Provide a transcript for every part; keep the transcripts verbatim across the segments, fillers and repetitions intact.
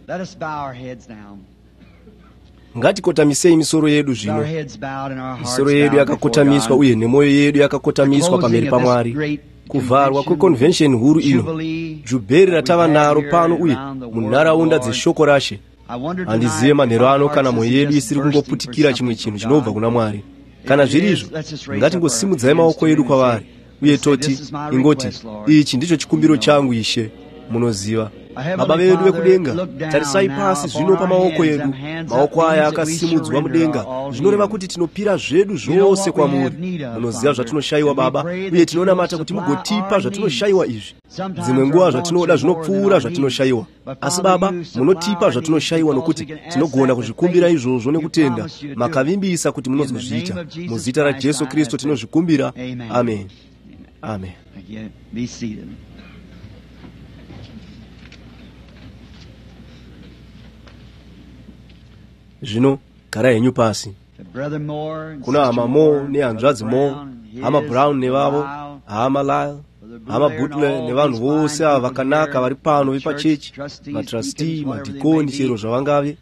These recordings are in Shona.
Let us bow our heads now. Ngatikotamise misoro yedu zvino. Misoro yedu yakakotamiswa uye nemoyo yedu yakakotamiswa pamberi paMwari. Kuvharwa kweconvention huru ino, jubheri ratava naro pano uye munharaunda dzeshoko rashe. Handizive manheru ano kana mwoyo yedu isiri kungoputikira chimwe chinhu chinobva kuna Mwari. Kana zvirizvo, ngatingosimudzai maoko edu kwavari uye toti, ingoti, ichi ndicho chikumbiro changu Ishe, munoziva. Baba vedu vekudenga, tarisai pasi zvino pamaoko edu. Maoko aya akasimudzwa mudenga, zvinoreva kuti tinopira zvedu zvose kwamuri. Munoziva zvatinoshayiwa Baba, uye tinonamata kuti mugotipa zvatinoshayiwa izvi. Dzimwe nguva zvatinoda zvinopfuura zvatinoshayiwa, asi Baba munotipa zvatinoshayiwa nokuti tinogona kuzvikumbira izvozvo nekutenda. Makavimbisa kuti munozozviita. Muzita raJesu Kristu tinozvikumbira. Amen. Amen. Be seated. Zvino garai henyu pasi. Kuna hama Moore nehanzvadzi Moore, hama Brown nevavo, hama Lyle, hama Butler nevanhu vose ava vakanaka vari pano vepachechi, matrustee, madhikoni, chero zvavangave.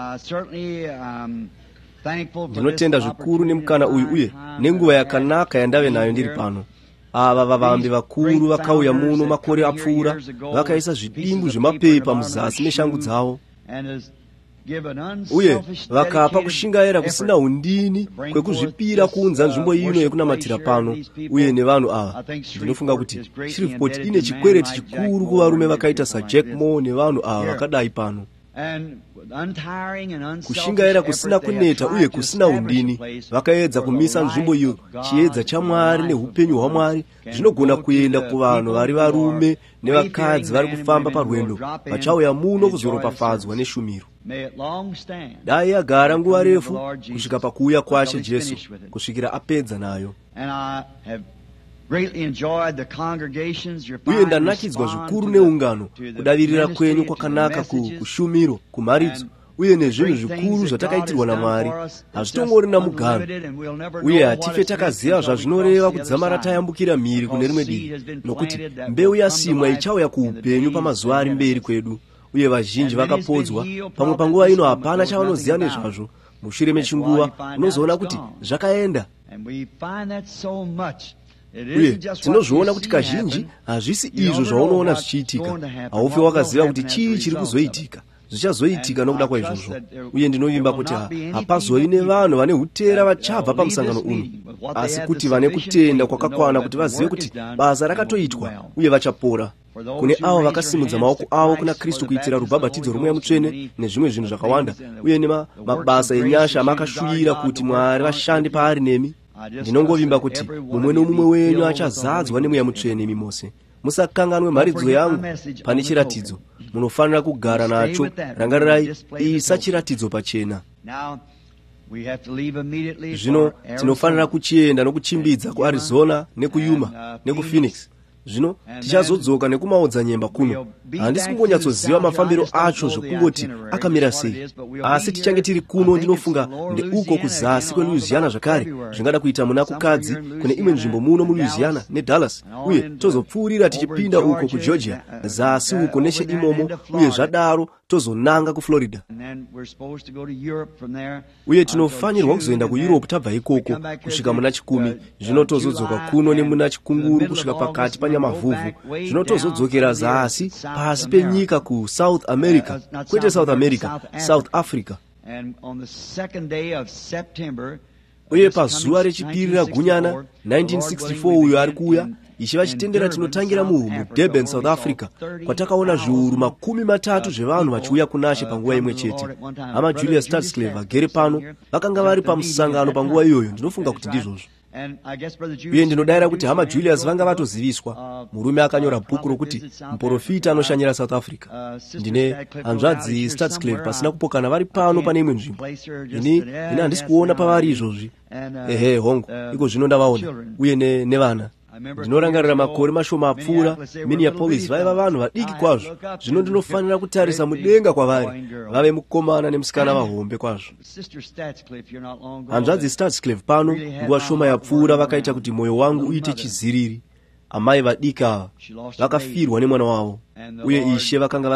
Ndinotenda zvikuru nemukana uyu uye nenguva yakanaka yandave nayo ndiri pano. Ava vavambi vakuru vakauya muno makore apfuura, vakaisa zvidimbu zvemapepa muzasi meshangu dzavo. Uye vakapa kushingaira kusina undini kwekuzvipira kuunza nzvimbo ino yekunamatira pano uye nevanhu ava. Ndinofunga kuti Shreveport ine chikwereti chikuru kuvarume vakaita saJack Moore nevanhu ava vakadai pano. Kushingaira kusina kuneta uye kusina undini vakaedza kumisa nzvimbo iyo chiedza chaMwari neupenyu hwaMwari zvinogona kuenda kuvanhu vari varume nevakadzi vari kufamba parwendo vachauya muno kuzoropafadzwa neshumiro. Dai yagara nguva refu kusvika pakuuya kwaShe Jesu, kusvikira apedza nayo. Uye ndanakidzwa zvikuru neungano, kudavirira kwenyu kwakanaka kushumiro, kumharidzo, uye nezvinhu zvikuru zvatakaitirwa naMwari. Hazvitongori namugano, uye hatife takaziva zvazvinoreva kudzamara tayambukira mhiri kune rimwe divi, nokuti mbeu yasimwa ichauya kuupenyu pamazuva ari mberi kwedu. Uye vazhinji vakapodzwa, pamwe panguva ino hapana chavanoziva nezvazvo. Mushure mechinguva unozoona kuti zvakaenda. Uye tinozviona kuti kazhinji hazvisi izvo zvaunoona zvichiitika. Haufi wakaziva kuti chii chiri kuzoitika, zvichazoitika nokuda kwaizvozvo. Uye ndinovimba kuti hapazovi nevanhu vane hutera vachabva pamusangano uno, asi kuti vane kutenda kwakakwana kuti vazive kuti basa rakatoitwa uye vachapora. Kune avo vakasimudza maoko avo kuna Kristu kuitira rubhabhatidzo rwomweya mutsvene nezvimwe zvinhu zvakawanda, uye nemabasa enyasha amakashuyira kuti Mwari vashande paari nemi. Ndinongovimba kuti mumwe nomumwe wenyu achazadzwa nemweya mutsvene imi mose. Musakanganwe mharidzo yangu pane chiratidzo. Munofanira kugara nacho. Rangarirai, isa chiratidzo pachena. Zvino tinofanira kuchienda nokuchimbidza kuArizona nekuyuma nekuPhoenix. Zvino tichazodzoka nekumaodza nyemba kuno. Handisi kungonyatsoziva mafambiro acho zvokungoti akamira sei, asi tichange tiri kuno ndinofunga ndeuko kuzasi kweLouisiana zvakare zvingada kuita muna kukadzi kune imwe nzvimbo muno muLouisiana neDallas, uye tozopfuurira tichipinda uko kuGeorgia zasi uko neshe imomo, uye zvadaro tozonanga kuFlorida. Uye tinofanirwa kuzoenda kuEurope tabva ikoko kusvika muna chikumi. Zvino tozodzoka kuno nemuna chikunguru kusvika pakati panyamavhuvhu. Zvino tozodzokera zasi pasi penyika kuSouth America, kwete South America, South Africa. Uye pazuva rechipiri ragunyana nineteen sixty-four uyo ari kuuya, ichiva chitendera tinotangira mu Durban, South Africa, kwatakaona zviuru makumi matatu zvevanhu vachiuya kunashe panguva imwe chete. Hama Julia Stadsclave vagere pano vakanga vari pamusangano panguva iyoyo, ndinofunga kuti ndizvozvo. Uye ndinodayira kuti hama Julius vanga vatoziviswa. Murume akanyora bhuku rokuti muprofita anoshanyira South Africa. Ndine hanzvadzi Stadsclave pasina kupokana vari pano pane imwe nzvimbo. Ini ine handisi kuona pavari izvozvi. Ehe hongu, iko zvino ndavaona, uye nevana. Ndinorangarira makore mashoma apfuura, Minneapolis vaiva vanhu vadiki kwazvo. Zvino ndinofanira kutarisa mudenga kwavari, vave mukomana nemusikana vahombe kwazvo. Hanzvadzi Stadsclave pano nguva shoma yapfuura vakaita kuti moyo wangu uite chiziriri. Amai vadiki ava vakafirwa nemwana wavo, uye Ishe vakanga vari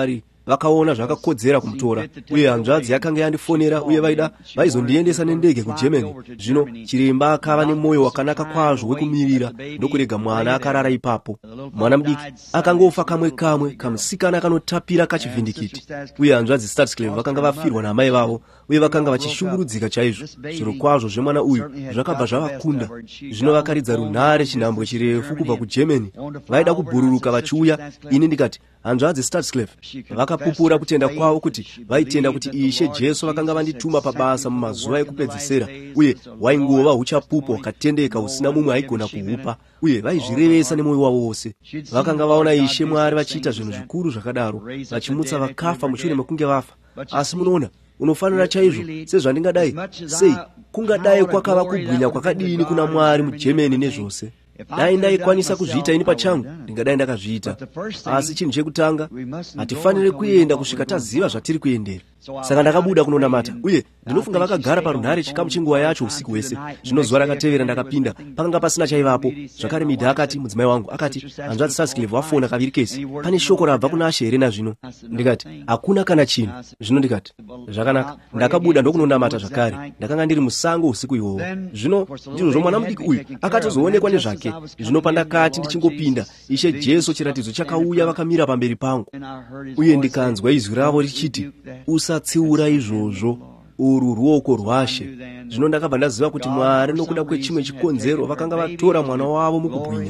vakaona zvakakodzera kumutora, uye hanzvadzi yakanga yandifonera uye vaida vaizondiendesa nendege kuGermany. Zvino chiremba akava nemwoyo wakanaka kwazvo wekumirira ndokurega mwana akarara ipapo. Mwana mudiki akangofa kamwe kamwe, kamusikana kanotapira kachivhindikiti, uye hanzvadzi Starsclave vakanga vafirwa namai vavo uye vakanga vachishungurudzika chaizvo. Zviro kwazvo zvemwana uyu zvakabva zvavakunda. Zvino vakaridza runhare chinhambwe chirefu kubva kuGermany, vaida kubhururuka vachiuya. Ini ndikati, hanzvadzi Starsclave, vakapupura kutenda kwavo kuti vaitenda kuti Ishe Jesu vakanga vandituma pabasa mumazuva ekupedzisira, uye waingova uchapupu hwakatendeka husina mumwe aigona kuhupa, uye vaizvirevesa nemwoyo wavo wose. Vakanga vaona Ishe Mwari vachiita zvinhu zvikuru zvakadaro, vachimutsa vakafa mushure mekunge vafa. Asi munoona, unofanira chaizvo sezvandingadai sei, kungadai kwakava kubwinya kwakadini kuna Mwari muGermany nezvose. Dai ndaikwanisa kuzviita ini pachangu, ndingadai ndakazviita. Asi chinhu chekutanga, hatifaniri kuenda kusvika taziva zvatiri kuendera. Saka ndakabuda kunonamata, uye ndinofunga vakagara parunhare chikamu chenguva yacho usiku hwese. Zvino zuva rakatevera ndakapinda, pakanga pasina chaivapo. Zvakare Midha akati, mudzimai wangu akati, hanzvadzi Starsclave wafona kaviri kesi, pane shoko rabva kuna Ashe here nazvino? Ndikati, hakuna kana chinhu. Zvino ndikati, zvakanaka. Ndakabuda ndokunonamata zvakare. Ndakanga ndiri musango usiku ihwohwo. Zvino ndizvo mwana mudiki uyu akatozoonekwa nezvake. Zvino pandakati ndichingopinda, Ishe Jesu chiratidzo chakauya vakamira pamberi pangu, uye ndikanzwa izwi ravo richiti, usatsiura izvozvo, urwu ruoko rwaShe. Zvino ndakabva ndaziva kuti Mwari nokuda kwechimwe chikonzero vakanga vatora mwana wavo mukubwinya,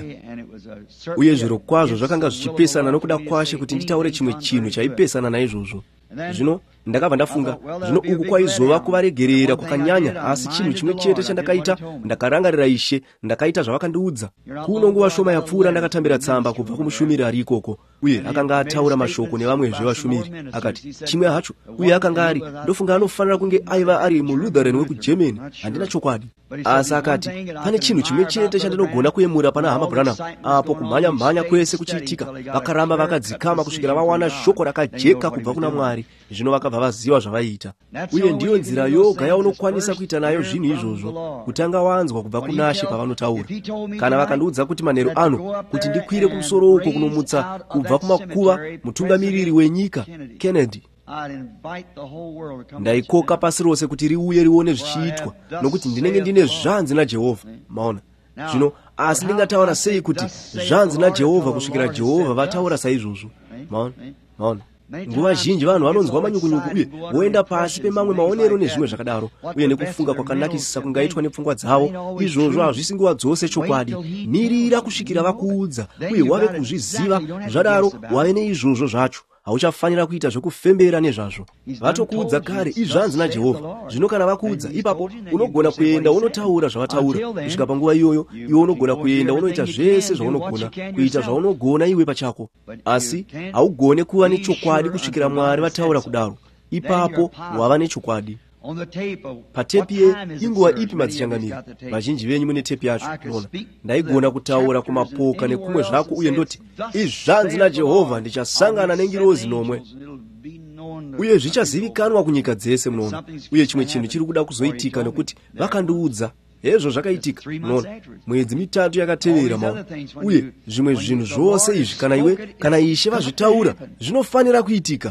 uye zviro kwazvo zvakanga zvichipesana nokuda kwaShe kuti nditaure chimwe chinhu chaipesana naizvozvo. Zvino ndakabva ndafunga, zvino uku kwaizova kuvaregerera kwakanyanya, asi chinhu chimwe chete chandakaita, ndakarangarira Ishe, ndakaita zvavakandiudza. Kuno nguva shoma yapfuura ndakatambira tsamba kubva kumushumiri ari ikoko, uye akanga ataura mashoko nevamwezve vashumiri. Akati, chimwe hacho, uye akanga ari, ndofunga anofanira kunge aiva ari muLutheran wekuGermany, handina chokwadi. Asi akati, pane chinhu chimwe chete chandinogona kuyemura pana hama Branham. Apo kumhanya-mhanya kwese kuchiitika, vakaramba vakadzikama kusvikira vawana shoko rakajeka kubva kuna Mwari. Zvino vakabva vaziva zvavaiita, uye ndiyo nzira yoga yaunokwanisa kuita nayo zvinhu izvozvo, kutanga wanzwa kubva kuna She pavanotaura. Kana vakandiudza kuti manheru ano kuti ndikwire kumusoro uko kunomutsa kubva kumakuva mutungamiriri wenyika Kennedy, ndaikoka pasi rose kuti riuye rione zvichiitwa, nokuti ndinenge ndine zvanzi naJehovha. Maona zvino, asi ndingataura sei kuti zvanzi naJehovha kusvikira Jehovha vataura saizvozvo? Maona maona nguva zhinji vanhu vanonzwa manyukunyuku uye voenda pasi pemamwe maonero nezvimwe zvakadaro, uye nekufunga kwakanakisisa kungaitwa nepfungwa dzavo. Izvozvo hazvisi nguva dzose chokwadi. Mirira kusvikira vakuudza, uye wave kuzviziva zvadaro, wave neizvozvo zvacho. Hauchafanira kuita zvokufembera nezvazvo. Vatokuudza kare, izvanzi naJehovha. Zvino kana vakuudza, ipapo unogona kuenda unotaura zvavataura. Kusvika panguva iyoyo, iwe unogona kuenda unoita zvese zvaunogona kuita zvaunogona iwe pachako. Asi haugone kuva nechokwadi kusvikira Mwari vataura kudaro. Ipapo wava nechokwadi. Patepi ye, inguva ipi madzichanganira? Vazhinji venyu mune tepi yacho. Nona, ndaigona kutaura kumapoka nekumwe zvako, uye ndoti, izvanzi naJehovha, ndichasangana nengirozi nomwe, uye zvichazivikanwa kunyika dzese. Munoona, uye chimwe chinhu chiri kuda kuzoitika, nokuti vakandiudza. Hezvo zvakaitika. Munoona, mwedzi mitatu yakatevera maona, uye zvimwe zvinhu zvose izvi, kana iwe kana Ishe vazvitaura, zvinofanira kuitika.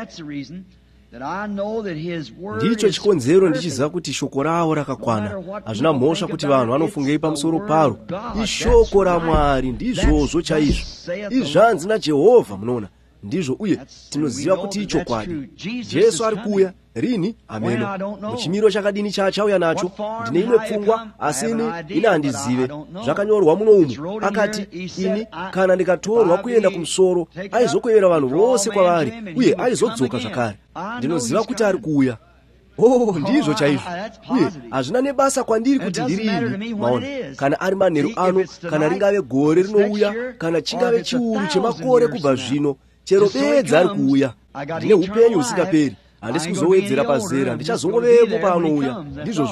Ndicho chikonzero ndichiziva kuti shoko ravo rakakwana. Hazvina mhosva kuti vanhu vanofungei pamusoro paro. Ishoko raMwari, ndizvozvo chaizvo. Izvanzi naJehovha. Munoona, ndizvo, uye tinoziva kuti ichokwadi. Jesu ari kuuya rini? Ameno. Muchimiro chakadini chachauya nacho, ndine imwe pfungwa, asi ini ini handizive. Zvakanyorwa muno umu, akati, ini kana ndikatorwa kuenda kumusoro, aizokwevera vanhu vose kwavari, uye aizodzoka zvakare. Ndinoziva kuti ari kuuya. Oh, ndizvo chaizvo. Uye hazvina nebasa kwandiri kuti ndiri ini. Maona, kana ari manheru ano, kana ringave gore rinouya, kana chingave chiuru chemakore kubva zvino, chero bedza ari kuuya. Ndine upenyu husingaperi. Handisi kuzowedzera pazera, ndichazongovepo paanouya. Ndizvo zvoga.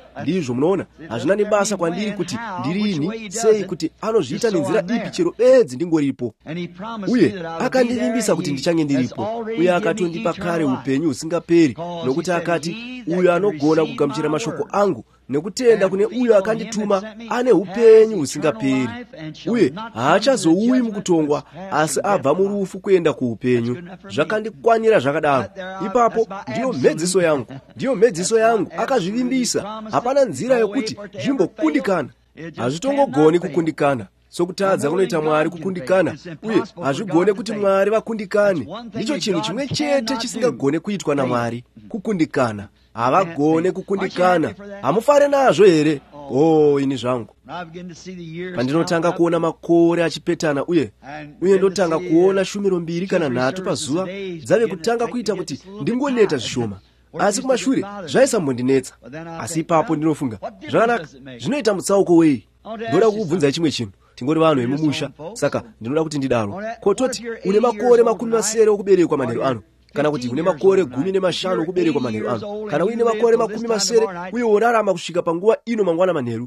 ndizvo munoona hazvina nebasa kwandiri kuti ndirini sei kuti anozviita nenzira ipi chero bedzi ndingoripo. Uye akandivimbisa kuti ndichange ndiripo. Uye akatondipa kare upenyu husingaperi, nokuti akati uyo anogona kugamuchira mashoko angu nekutenda kune uyo akandituma ane upenyu husingaperi, uye haachazouyi mukutongwa asi abva murufu kuenda kuupenyu. Zvakandikwanira zvakadaro. Ipapo ndiyo mhedziso yangu, ndiyo mhedziso yangu akazvivimbisa. Hapana nzira yokuti zvimbokundikana. Hazvitongogoni kukundikana. Sokutadza kunoita Mwari kukundikana, uye hazvigone kuti Mwari vakundikane. Ndicho chinhu chimwe chete chisingagone kuitwa naMwari, kukundikana. Havagone kukundikana. Hamufare nazvo here? Oh, ini zvangu pandinotanga kuona makore achipetana, uye uye ndotanga kuona shumiro mbiri kana nhatu pazuva dzave kutanga kuita kuti ndingoneta zvishoma. Asi kumashure zvaisambondinetsa. Asi ipapo ndinofunga, zvakanaka, zvinoita mutsauko wei? Ndoda kukubvunzai chimwe chinhu. Tingori vanhu vemumusha, saka ndinoda kuti ndidaro. Kototi une makore makumi masere okuberekwa manheru ano, kana kuti une makore gumi nemashanu okuberekwa manheru ano, kana uine makore makumi masere uye worarama kusvika panguva ino mangwana manheru,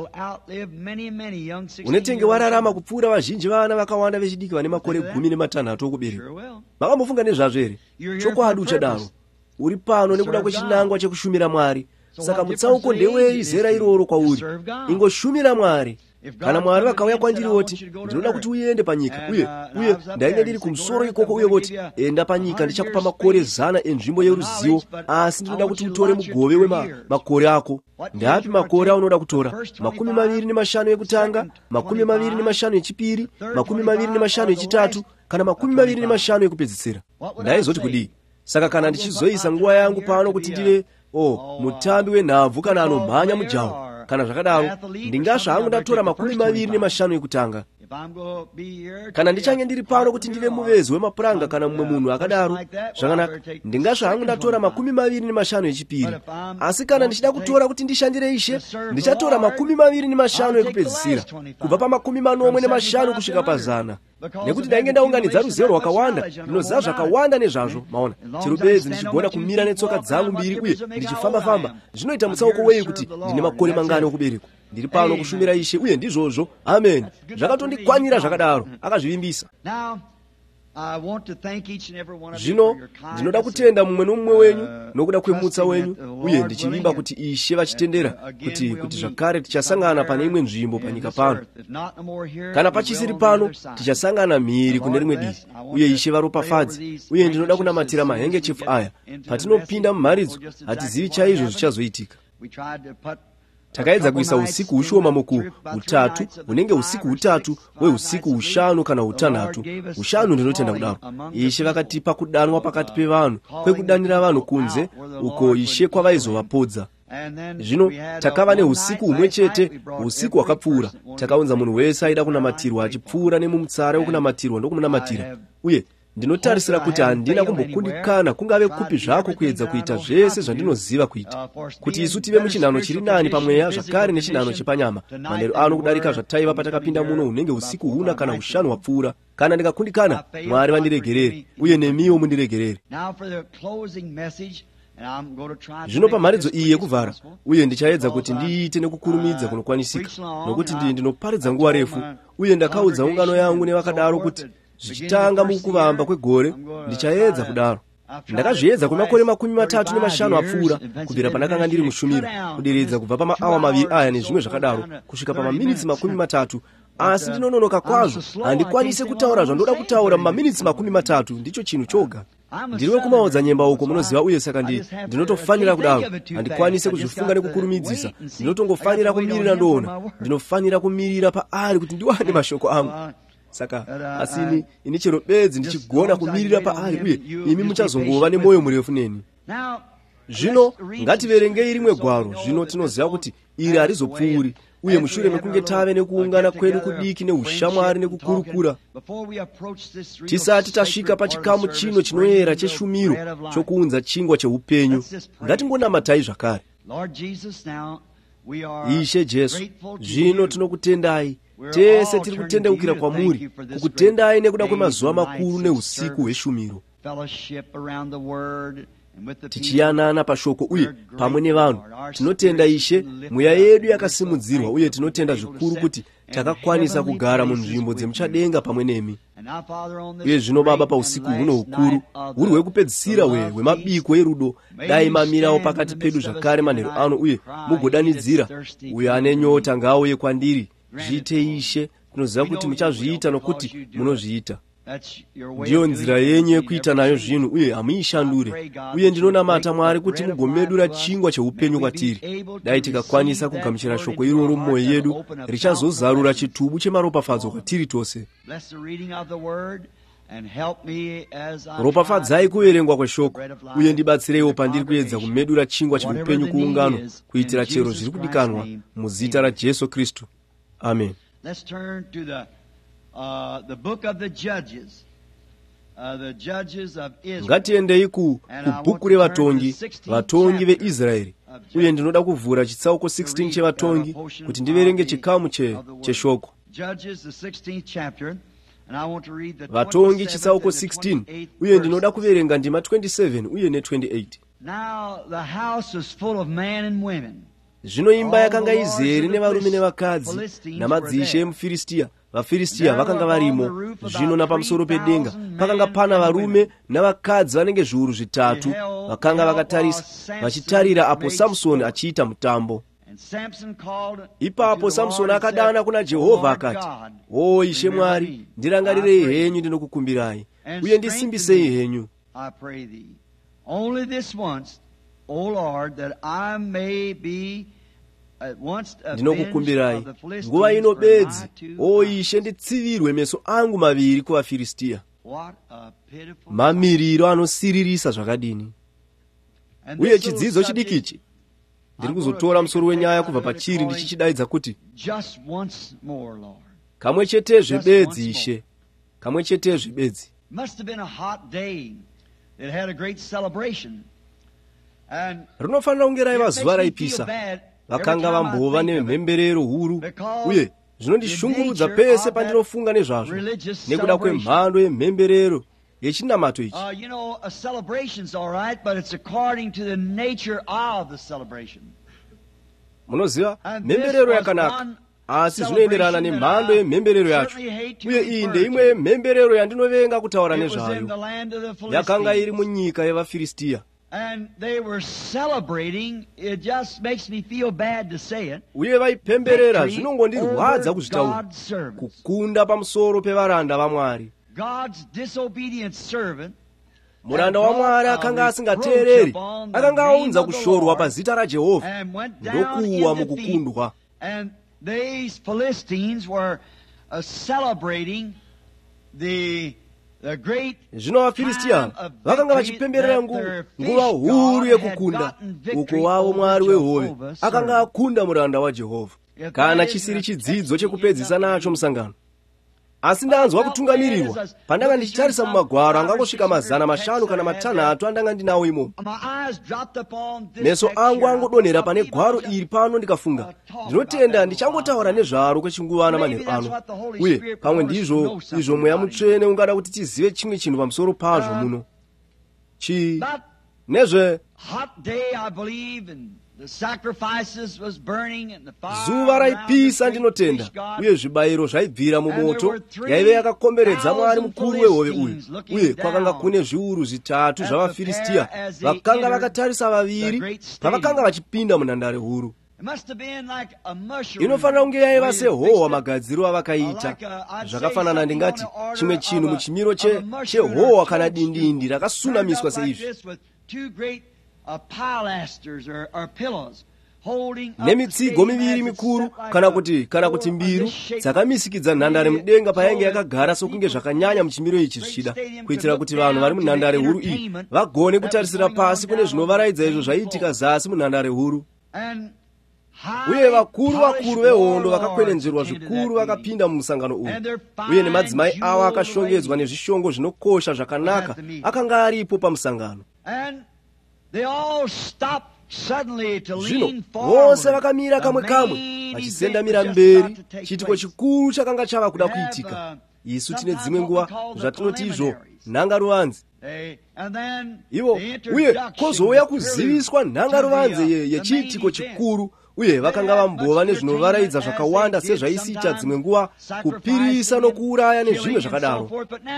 unetenge wararama kupfuura vazhinji vana vakawanda vechidiki vane makore gumi nematanhatu okuberekwa. Makambofunga nezvazvo here? Chokwadi uchadaro. Uri pano nekuda kwechinangwa chekushumira Mwari. Saka mutsauko ndewei zera iroro kwauri? Ingoshumira Mwari. Kana Mwari vakauya kwandiri voti, ndinoda kuti uende panyika, uye uye ndainge ndiri kumusoro ikoko, uye voti, enda panyika, ndichakupa makore zana enzvimbo yeruzivo, asi ndinoda kuti utore mugove wemakore ako. Ndapi makore aunoda kutora? Makumi maviri nemashanu ekutanga, makumi maviri nemashanu echipiri, makumi maviri nemashanu echitatu, kana makumi maviri nemashanu ekupedzisira. Ndaizoti kudii? Saka kana ndichizoisa nguva yangu pano kuti ndive oh, mutambi wenhabvu kana anomhanya mujawu, kana zvakadaro, ndingasva hangu ndatora makumi maviri nemashanu ekutanga. Kana ndichange ndiri pano kuti ndive muvezi wemapuranga kana mumwe munhu akadaro, zvakanaka, ndingasva hangu ndatora makumi maviri nemashanu echipiri. Asi kana ndichida kutora kuti ndishandire Ishe, ndichatora makumi maviri nemashanu ekupedzisira, kubva pa makumi manomwe nemashanu kusvika pazana. Nekuti ndainge ndaunganidza ruzivo rwakawanda, ndinoziva zvakawanda nezvazvo. Maona, chero bedzi ndichigona kumira netsoka dzangu mbiri uye ndichifamba-famba, zvinoita mutsauko wei kuti ndine makore mangani okuberekwa? Ndiri pano kushumira Ishe, uye ndizvozvo. Amen. Zvakatondikwanira zvakadaro, akazvivimbisa. Zvino ndinoda kutenda mumwe nomumwe wenyu nokuda kwemutsa wenyu, uye ndichivimba kuti Ishe vachitendera kuti kuti zvakare tichasangana pane imwe nzvimbo panyika pano. Kana pachisiri pano, tichasangana mhiri kune rimwe divi, uye Ishe varopafadzi. Uye ndinoda kunamatira mahengechefu aya. Patinopinda mumharidzo, hatizivi chaizvo zvichazoitika. Takaedza kuisa usiku ushoma muku utatu, unenge usiku utatu, we usiku ushanu kana utanhatu. Ushanu ndinotenda kudaro. Ishe vakatipa kudanwa pakati pevanhu, kwekudanira vanhu kunze, uko Ishe kwavaizovapodza. Zvino takava neusiku umwe chete, usiku wakapfuura. Takaunza munhu wese aida kunamatirwa achipfuura nemumutsara wokunamatirwa ndokumunamatira. Uye ndinotarisira kuti handina kumbokundikana kungave kupi zvako kuedza kuita zvese zvandinoziva kuita, kuti isu tive muchinhano chiri nani pamweya zvakare nechinhano chepanyama. Manheru ano kudarika zvataiva patakapinda muno unenge usiku huna kana ushanu wapfuura. Kana ndikakundikana, Mwari vandiregerere, uye nemiwo mundiregerere. Zvino pamharidzo iyi yekuvhara, uye ndichaedza kuti ndiite nekukurumidza kunokwanisika, nokuti ndii ndinoparidza nguva refu, uye ndakaudza ungano yangu nevakadaro kuti zvichitanga mukuvamba kwegore ndichaedza kudaro. Ndakazviedza kwemakore makumi matatu nemashanu apfuura kubvira pandakanga ndiri mushumiro, kuderedza kubva pamaawa maviri aya nezvimwe zvakadaro kusvika pamaminitsi makumi matatu. Asi ndinononoka kwazvo, handikwanise kutaura zvandoda kutaura mumaminitsi makumi matatu. Ndicho chinhu choga. Ndiriwe kumaodza nyemba uko munoziva, uye saka ndi ndinotofanira kudaro. Handikwanise kuzvifunga nekukurumidzisa. Ndinotongofanira kumirira ndoona. Ndinofanira kumirira paari kuti ndiwane mashoko angu. Saka asini ini chero bedzi ndichigona kumirira paari, uye imi muchazongova nemoyo murefu neni. Zvino ngativerengei rimwe gwaro. Zvino tinoziva kuti iri harizopfuuri, uye mushure mekunge tave nekuungana kwedu kudiki neushamwari nekukurukura, tisati tasvika pachikamu chino chinoyera cheshumiro chokuunza chingwa cheupenyu, ngatingonamatai zvakare. Ishe Jesu, zvino tinokutendai. Tese tiri kutendeukira kwamuri, kukutendai nekuda kwemazuva makuru neusiku hweshumiro. tichiyanana pashoko uye pamwe nevanhu. Tinotenda Ishe, mweya yedu yakasimudzirwa uye tinotenda zvikuru kuti takakwanisa kugara mu nzvimbo dzemuchadenga pamwe nemi. Uye zvino Baba, pausiku huno hukuru huri hwekupedzisira we hwemabiko erudo, dai mamirawo pakati pedu zvakare manheru ano uye mugodanidzira, uyo ane nyota ngaauye kwandiri. Zviite Ishe, tinoziva kuti muchazviita nokuti munozviita. Ndiyo nzira yenyu yekuita nayo zvinhu uye hamuishandure. Uye ndinonamata Mwari kuti mugomedura chingwa cheupenyu kwatiri. Dai tikakwanisa kugamuchira shoko iroro mumwoyo yedu, richazozarura chitubu chemaropafadzo kwatiri tose. Ropafadzai kuverengwa kweshoko uye ndibatsireiwo pandiri kuedza kumedura chingwa cheupenyu kuungano, kuitira chero zviri kudikanwa muzita raJesu Kristu. Amen. Uh, the book of the Judges, uh, the Judges of Israel. Ngatiendei ku kubhuku revatongi, vatongi veIsraeri. Uye ndinoda kuvhura chitsauko sixteen chevatongi kuti ndiverenge chikamu che cheshoko. Judges the sixteenth chapter, and I want to read the vatongi chitsauko sixteen uye ndinoda kuverenga ndima twenty-seven uye ne twenty-eight. Now the house was full of men and women. Zvino imba yakanga izere nevarume nevakadzi namadzishe emuFiristia. VaFiristia vakanga varimo. Zvino napamusoro pedenga pakanga pana varume navakadzi vanenge zviuru zvitatu vakanga vakatarisa vachitarira apo Samsoni achiita mutambo. Ipapo Samsoni akadana kuna Jehovha akati, "O Ishe Mwari, ndirangarirei henyu ndinokukumbirai uye ndisimbisei henyu. Only this once, O Lord, that I may be ndinokukumbirai nguva ino bedzi, o Ishe, nditsivirwe meso angu maviri kuvaFiristia." Mamiriro anosiririsa zvakadini. Uye chidzidzo chidikichi ndiri kuzotora musoro wenyaya kubva pachiri ndichichidaidza kuti kamwe chetezve bedzi, Ishe, kamwe chetezve bedzi. Rinofanira kunge raiva zuva raipisa. Vakanga vambova nemhemberero huru, uye zvinondishungurudza pese pandinofunga nezvazvo nekuda kwemhando yemhemberero yechinamato ichi. Munoziva, mhemberero yakanaka, asi zvinoenderana nemhando yemhemberero yacho. Uye iyi ndeimwe yemhemberero yandinovenga kutaura nezvayo. Yakanga iri munyika yevaFiristia. And they were celebrating, it just makes me feel bad to say it. Uye vaipemberera, zvinongondirwadza kuzvitaura, kukunda pamusoro pevaranda vaMwari. God's disobedient servant, muranda waMwari akanga asingateereri, akanga aunza kushorwa pazita raJehovha ndokuwa mukukundwa. And these Philistines were uh, celebrating the Zvino vaFiristia vakanga vachipemberera nguva huru yekukunda, uko wavo Mwari wehove akanga akunda muranda waJehovha. Kana chisiri chidzidzo chekupedzisa nacho musangano. Asi ndanzwa kutungamirirwa pandanga ndichitarisa mumagwaro angangosvika mazana mashanu kana matanhatu andanga ndinawo imomo. Meso angu angodonhera pane gwaro iri pano ndikafunga, ndinotenda ndichangotaura nezvaro kwechinguvana manheru ano. Uye pamwe ndizvo izvo Mweya Mutsvene ungada kuti tizive chimwe chinhu pamusoro pazvo muno. Chi nezve zuva raipisa ndinotenda, uye zvibayiro zvaibvira mumoto yaive yakakomberedza Mwari mukuru wehove uyu. Uye kwakanga kune zviuru zvitatu zvavaFiristia vakanga vakatarisa vaviri pavakanga vachipinda munhandare huru. Inofanira kunge yaiva sehohwa magadziro avakaita. Zvakafanana ndingati chimwe chinhu muchimiro chehohwa kana dindindi rakasunamiswa seizvi. Nemitsigo miviri mikuru kana kuti kana kuti mbiru dzakamisikidza nhandare mudenga payange yakagara sokunge zvakanyanya muchimiro ichi zvichida, kuitira kuti vanhu vari munhandare huru iyi vagone kutarisira pasi kune zvinovaraidza izvo zvaiitika zasi munhandare huru. Uye vakuru vakuru vehondo vakakwenenzverwa zvikuru vakapinda mumusangano uyu, uye nemadzimai avo akashongedzwa nezvishongo zvinokosha zvakanaka akanga aripo pamusangano. Zvino vose vakamira kamwe kamwe vachisendamira mberi chiitiko chikuru chakanga chava kuda kuitika. Isu tine dzimwe nguva zvatinoti izvo nhanga ruvanzi. iwo uye kozouya kuziviswa nhangaruvanze yechiitiko chikuru uye vakanga vambova nezvinovaraidza zvakawanda sezvaisiita dzimwe nguva kupirisa nokuuraya nezvimwe zvakadaro.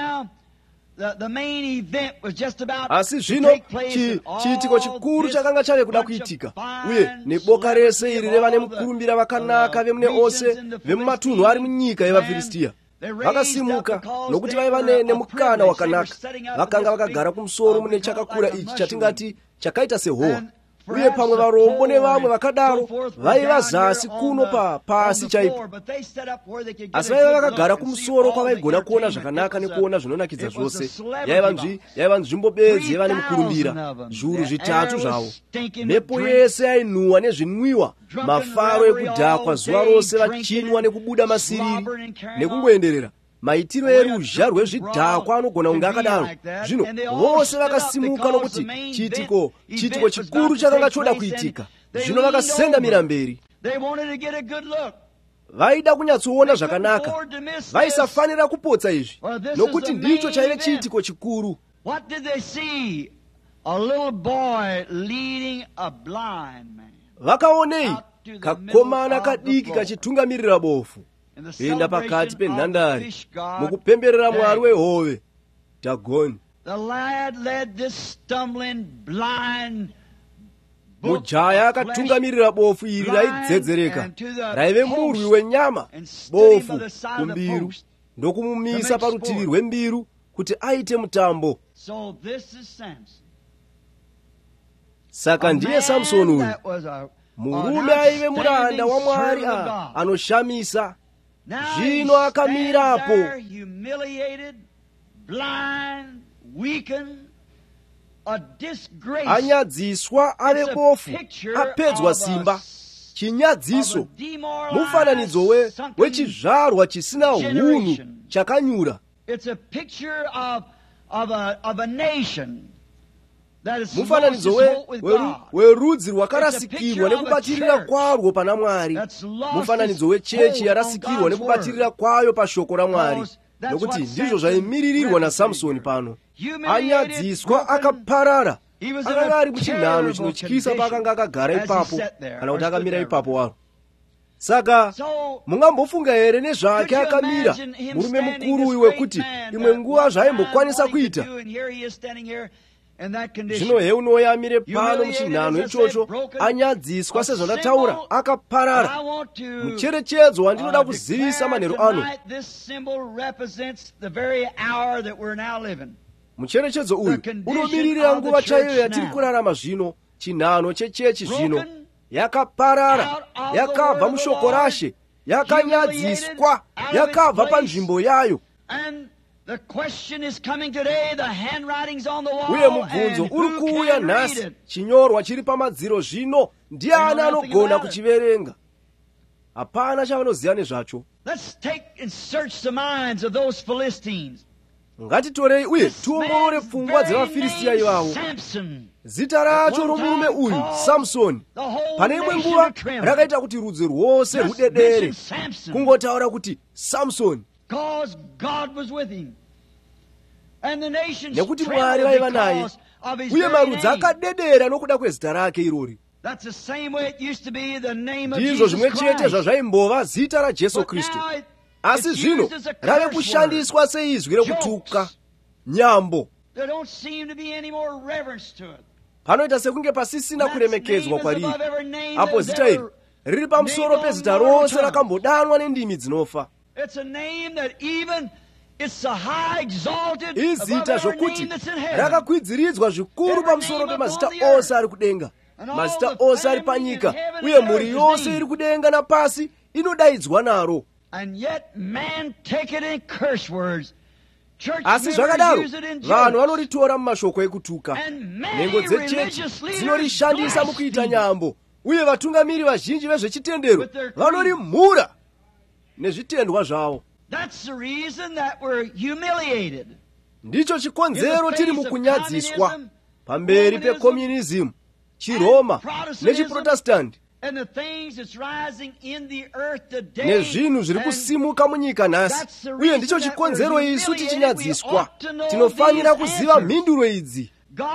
Asi zvino chiitiko chikuru chakanga chave kuda kuitika, uye neboka rese iri revane mukurumbira vakanaka vemune ose vemumatunhu ari munyika yevaFiristia vakasimuka nokuti vaiva nemukana wakanaka. Vakanga vakagara kumusoro mune chakakura ichi chatingati chakaita sehowa, uye pamwe varombo nevamwe vakadaro vaiva zasi kuno pa pasi chaipo, asi vaiva vakagara kumusoro kwavaigona kuona zvakanaka nekuona zvinonakidza zvose. Yaiva nzvimbo bedzi yevane mukurumbira, zviuru zvitatu zvavo. Mhepo yese yainhuhwa nezvinwiwa, mafaro ekudhakwa zuva rose, vachinwa nekubuda masiriri nekungoenderera. Maitiro eruzha rwezvidhakwa anogona kunge akadaro. Zvino vose vakasimuka nokuti chiitiko chiitiko chikuru chakanga choda kuitika. Zvino vakasendamira mberi. Vaida kunyatsoona zvakanaka. Vaisafanira kupotsa izvi nokuti ndicho chaive chiitiko chikuru. Vakaonei kakomana kadiki kachitungamirira bofu kuenda pakati penhandare mukupemberera mwari wehove Dagoni. Mujaya akatungamirira bofu iri raidzedzereka, raive murwi wenyama, bofu kumbiru, ndokumumisa parutivi rwembiru kuti aite mutambo. Saka ndiye Samsoni uyu, murume aive muranda waMwari anoshamisa. Zvino akamirapo anyadziswa, ave bofu, apedzwa simba, chinyadziso, mufananidzo wechizvarwa chisina hunhu chakanyura. Mufananidzo werudzi rwakarasikirwa nekubatirira kwarwo pana Mwari. Mufananidzo wechechi yarasikirwa nekubatirira kwayo pashoko raMwari, nokuti ndizvo zvaimiririrwa naSamsoni pano. Anyadziswa, akaparara. Akanga ari muchinhano chinotyisa paakanga akagara ipapo, kana kuti akamira ipapo waro. Saka mungambofunga here nezvake akamira, murume mukuru uyu wekuti imwe nguva zvaimbokwanisa kuita. Zvino heunoya amire pano muchinhano ichocho, anyadziswa sezvandataura, akaparara. Mucherechedzo wandinoda kuzivisa manheru ano, mucherechedzo uyu unomirira nguva chaiyo yatiri kurarama zvino. Chinhano chechechi zvino yakaparara, yakabva mushoko rashe, yakanyadziswa, yakabva panzvimbo yayo. Uye mubvunzo uri kuuya nhasi, chinyorwa chiri pamadziro zvino, ndiani anogona kuchiverenga? Hapana chavanoziva nezvacho. Ngatitorei uye tiongorore pfungwa dzevaFiristia ivavo. Zita racho romurume uyu Samsoni, pane imwe nguva rakaita kuti rudzi rwose rudedere kungotaura kuti Samsoni, nekuti Mwari vaiva naye, uye marudzi akadedera nokuda kwezita rake irori. Ndizvo zvimwe chete zvazvaimbova zita raJesu Kristu. Asi zvino rave kushandiswa seizwi rekutuka, nyambo. Panoita sekunge pasisina kuremekedzwa kwariri. Apo zita iri riri pamusoro pezita rose rakambodanwa nendimi dzinofa. Izita zvokuti rakakwidziridzwa zvikuru pamusoro pemazita ose ari kudenga, mazita ose ari panyika, uye mhuri yose iri kudenga napasi inodaidzwa naro. Asi zvakadaro vanhu vanoritora mumashoko ekutuka. Nhengo dzechechi dzinorishandisa mukuita nyambo, uye vatungamiri vazhinji vezvechitendero vanorimhura nezvitendwa zvavo. Ndicho chikonzero tiri mukunyadziswa pamberi pekomunism, chiroma nechiprotestanti nezvinhu zviri kusimuka munyika nhasi, uye ndicho chikonzero isu tichinyadziswa. Tinofanira kuziva mhinduro idzi.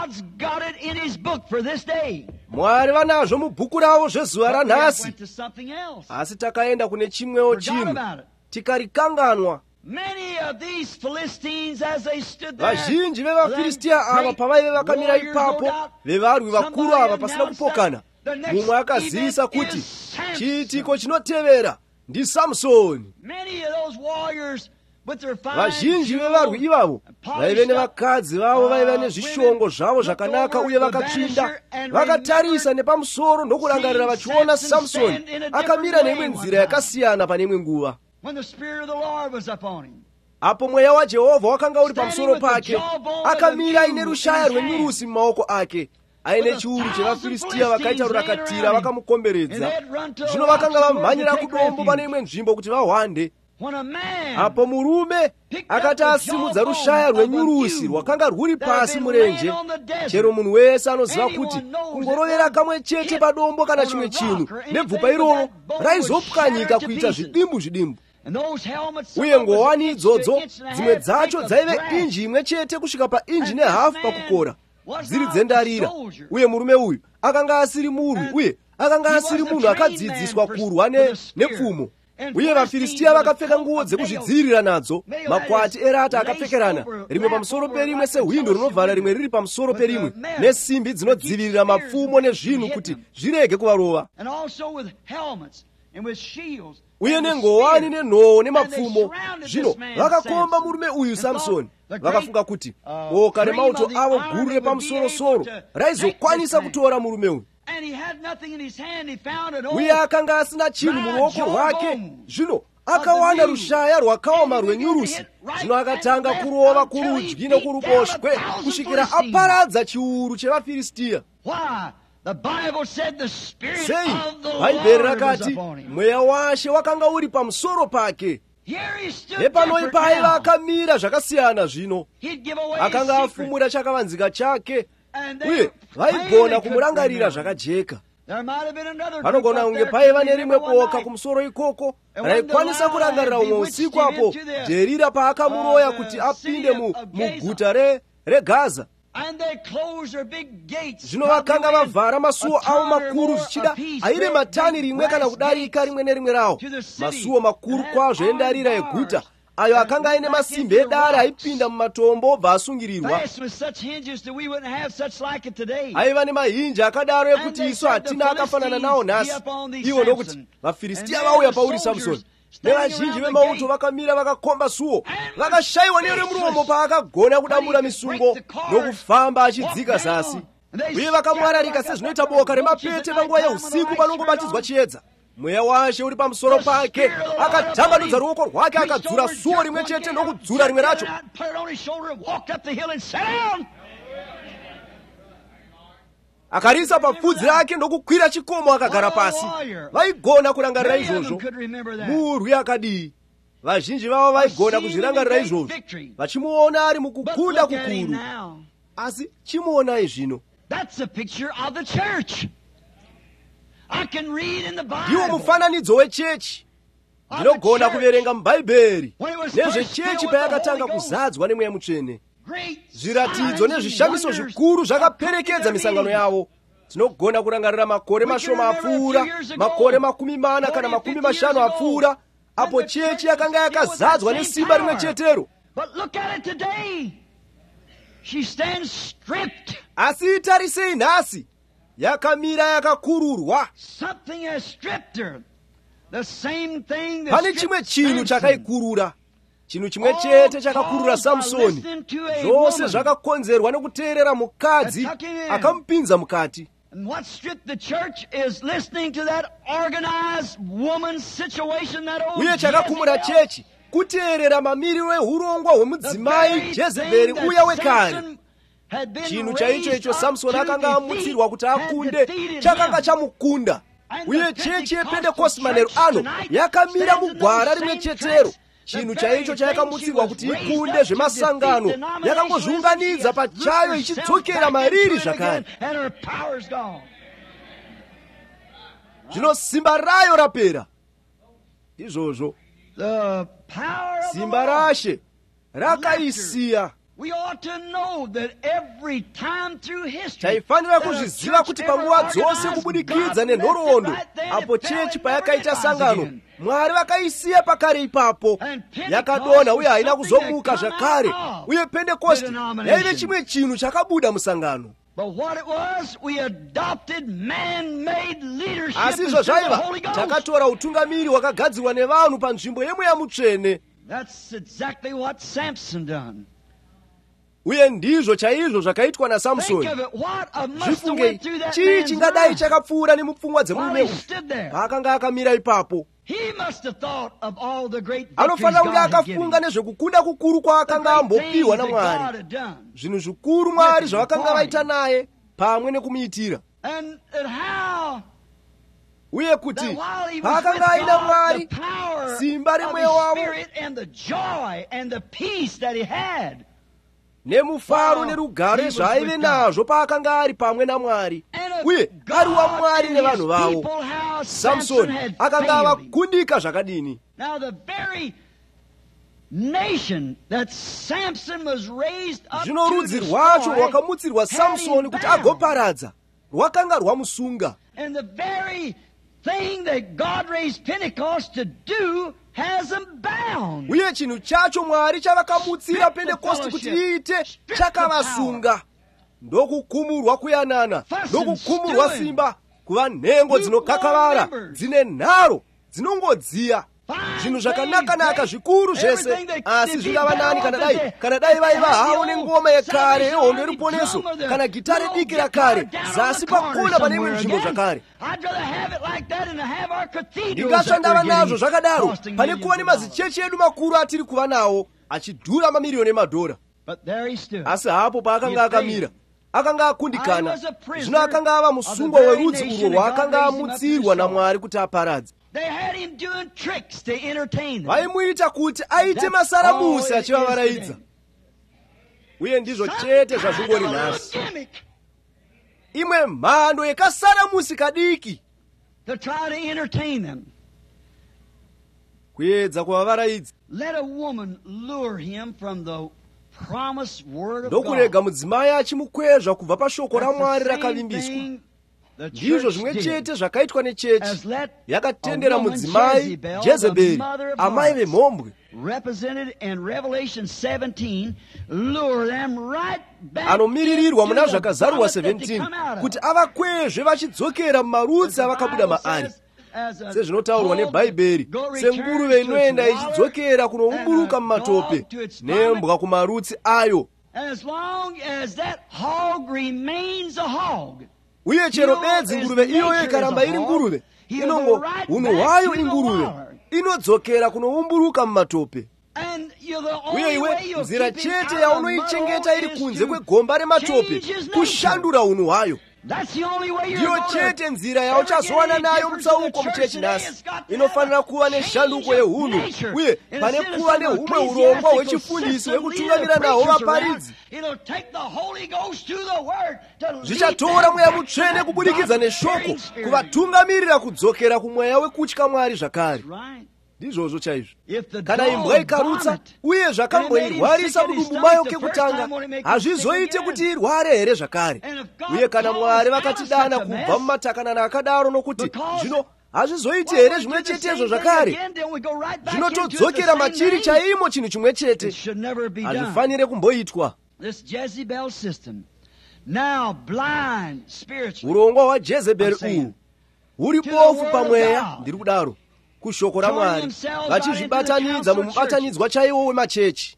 Mwari vanazvo mubhuku ravo zvezuva ranhasi, asi takaenda kune chimwewo chinhu tikarikanganwa. Vazhinji vevaFiristia ava pavaive vakamira ipapo, vevarwi vakuru ava pasina kupokana, mumwe akazivisa kuti chiitiko chinotevera ndi Samusoni. Vazhinji vevarwi ivavo vaive nevakadzi vavo, vaive nezvishongo zvavo zvakanaka uye vakatsvinda, vakatarisa nepamusoro ndokurangarira vachiona Samusoni akamira neimwe nzira yakasiyana pane imwe nguva. Apo mweya waJehovha wakanga uri pamusoro pake, akamira aine rushaya rwenyurusi mumaoko ake, aine chiuru chevaFiristia vakaita rurakatira vakamukomberedza. Zvino vakanga vamhanyira kudombo pane imwe nzvimbo kuti vahwande. Apo murume akati asimudza rushaya rwenyurusi rwakanga rwuri pasi murenje, chero munhu wese anoziva kuti kungorovera kamwe chete padombo kana chimwe chinhu, nebvupa iroro raizopwanyika kuita zvidimbu zvidimbu. Uye ngowani idzodzo dzimwe dzacho dzaive inji imwe chete kusvika painji nehafu pakukora, dziri dzendarira. Uye murume uyu akanga asiri murwi, uye akanga asiri munhu akadzidziswa kurwa nepfumo. Uye vaFiristia vakapfeka nguo dzekuzvidzivirira nadzo, makwati erata akapfekerana, rimwe pamusoro perimwe sehwindo rinovhara rimwe riri pamusoro perimwe, nesimbi dzinodzivirira mapfumo nezvinhu kuti zvirege kuvarova, uye nengowani nenhoo nemapfumo. Zvino vakakomba murume uyu Samusoni, vakafunga kuti o kare mauto avo guru repamusoro-soro raizokwanisa kutora murume uyu. Uye akanga asina chinhu muruoko rwake. Zvino akawana rushaya rwakaoma rwenyurusi. Zvino akatanga kurova kurudyi nokuruboshwe kusvikira aparadza chiuru chevaFiristia. Sei Bhaibheri rakati mweya washe wakanga uri pamusoro pake. Nepano paiva akamira zvakasiyana. Zvino akanga afumura chakavanzika chake, uye vaigona kumurangarira zvakajeka. Panogona kunge paiva nerimwe boka kumusoro ikoko raikwanisa kurangarira umwe usiku apo Dherira paakamuroya kuti apinde muguta reGaza. Zvino vakanga vavhara masuo avo makuru zvichida aire matani rimwe kana kudarika rimwe nerimwe rawo, masuo makuru kwazvo endarira eguta, ayo akanga aine masimbi edare aipinda mumatombo obva asungirirwa. Aiva nemahinja akadaro ekuti isu hatina akafanana nawo nhasi. Iwo ndokuti vaFiristia vauya pauri Samusoni, nevazhinji vemauto vakamira vakakomba suo, vakashayiwa neure muromo paakagona kudambura misungo nokufamba achidzika zasi. Uye vakamwararika sezvinoita boka remapete panguva yeusiku panongobatidzwa chiedza. Mweya washe uri pamusoro pake, akatambanudza ruoko rwake akadzura suo rimwe chete nokudzura rimwe racho. Akarisa papfudzi rake ndokukwira chikomo akagara pasi. Vaigona kurangarira izvozvo. Murwi akadii. Vazhinji vavo vaigona kuzvirangarira izvozvo, vachimuona ari mukukunda kukuru. Asi chimuonai zvino. Ndiwo mufananidzo wechechi. Ndinogona kuverenga mubhaibheri nezvechechi payakatanga kuzadzwa nemweya mutsvene. Zviratidzo nezvishamiso zvikuru zvakaperekedza misangano yavo. Tinogona kurangarira makore mashoma apfuura, makore makumi mana kana makumi mashanu apfuura, apo chechi yakanga yakazadzwa nesimba rimwe chetero. Asi itarisei nhasi, yakamira yakakururwa. Pane chimwe chinhu chakaikurura. Chinhu chimwe chete chakakurura Samusoni. Zvose zvakakonzerwa nekuteerera mukadzi akamupinza mukati. Uye chakakumura chechi kuteerera mamiriro ehurongwa hwemudzimai Jezebheri uya wekare. Chinhu chaicho icho Samusoni akanga amutsirwa kuti akunde chakanga chamukunda. Uye chechi yePentekosti manheru ano yakamira mugwara rimwe chetero. Chinhu chaicho chayakamutsirwa kuti ikunde zvemasangano yakangozviunganidza pachayo ichidzokera mariri zvakare. zvino simba rayo rapera. Izvozvo The power of the simba Lord. rashe rakaisiya. We ought to know that every time through history Taifanira kuzviziva kuti panguva dzose kubudikidza nenhoroondo apo chechi payakaita sangano Mwari vakaisiya pakare ipapo yakadonha uye haina kuzomuka zvakare, uye Pentecost yaive chimwe chinhu chakabuda musangano. But what it was, we adopted man-made leadership Asi izvo instead of the zvaiva Holy Ghost. takatora utungamiri hwakagadzirwa nevanhu panzvimbo yemweya mutsvene. That's exactly what Samson done. Uye ndizvo chaizvo zvakaitwa naSamsoni. Think of it, what a must have Zvifunge went through that chii man's chingadai mind chakapfuura nemupfungwa dzemurume while he uyu stood there. paakanga akamira ipapo. He must have thought of all the great victories Anofanira kunge God had given akafunga him. nezvekukunda kukuru The kwaakanga great ambopiwa things that God naMwari, had done. zvinhu zvikuru Mwari With zvavakanga him, vaita naye pamwe nekumuitira. And, and how Uye kuti that while he was with paakanga aina God, Mwari, the power simba of remweya his wavo spirit and the joy and the peace that he had. nemufaro Wow, nerugare he was zvaaive with nazvo paakanga ari pamwe naMwari, And of uye God ari waMwari and nevanhu his vavo. people, how Samson Samsoni had akanga failed him. avakundika zvakadini. Now the very nation that Samson was raised up Zvino to rudzi rwacho destroy rwakamutsirwa had him Samsoni kuti bound. agoparadza rwakanga rwamusunga. And the very thing that God raised Pentecost to do has them bound. Uye chinhu chacho Mwari chavakamutsira Pentecost kuti iite chakavasunga. Ndokukumurwa kuyanana, ndokukumurwa simba, kuva nhengo dzinokakavara, dzine nharo, dzinongodziya. Zvinhu zvakanaka-naka zvikuru zvese, asi zvingava nani kana dai kana dai vaiva havo nengoma yekare yehondo yeruponeso kana gitare diki rakare zasi pakona pane imwe nzvimbo zvakare. Ndingatsva ndava nazvo zvakadaro pane kuva nemazichechi edu makuru atiri kuva nawo achidhura mamiriyoni emadhora. Asi hapo paakanga akamira akanga akundikana, zvino akanga ava musungwa werudzi urwo rwaakanga amutsirwa naMwari kuti aparadze. Vaimuita kuti aite masaramusi achivavaraidza. Uye ndizvo chete zvazvingori nhasi. Imwe mhando yekasaramusi kadiki kuedza kuvavaraidza. Ndokurega mudzimai achimukwezva kubva pashoko raMwari rakavimbiswa. Ndizvo zvimwe chete zvakaitwa nechechi yakatendera mudzimai Jezebheri, amai vemhombwe, anomiririrwa muna zvakazarurwa saventeen kuti avakwezve vachidzokera mumarutsi avakabuda maari, sezvinotaurwa nebhaibheri, senguruve inoenda ichidzokera kunoumburuka mumatope nembwa kumarutsi ayo. Uye chero bedzi nguruve iyoyo ikaramba iri nguruve, inongo unhu hwayo inguruve, inodzokera kunoumburuka mumatope. Uye iwe nzira chete yaunoichengeta iri kunze kwegomba rematope kushandura unhu hwayo. Ndiyo chete nzira yauchazowana nayo mutsauko muchechi nhasi. Inofanira kuva neshanduko yeunhu, uye pane kuva nehumwe urongwa hwechifundisi hwekutungamira nahwo vaparidzi. Zvichatora mweya mutsvene kubudikidza neshoko kuvatungamirira kudzokera kumweya wekutya Mwari zvakare. Ndizvozvo chaizvo. Kana imbwa ikarutsa uye zvakamboirwarisa mudumbu mayo kekutanga, hazvizoite kuti irware here zvakare. Uye kana Mwari vakatidana kubva mumatakanana akadaro nokuti zvino hazvizoiti here zvimwe chetezvo zvakare, zvino todzokera machiri chaimo chinhu chimwe chete. Hazvifanire kumboitwa. Urongwa hwaJezebheri uhu huri bofu pamweya, ndiri kudaro, kushoko raMwari, vachizvibatanidza mumubatanidzwa chaiwo wemachechi.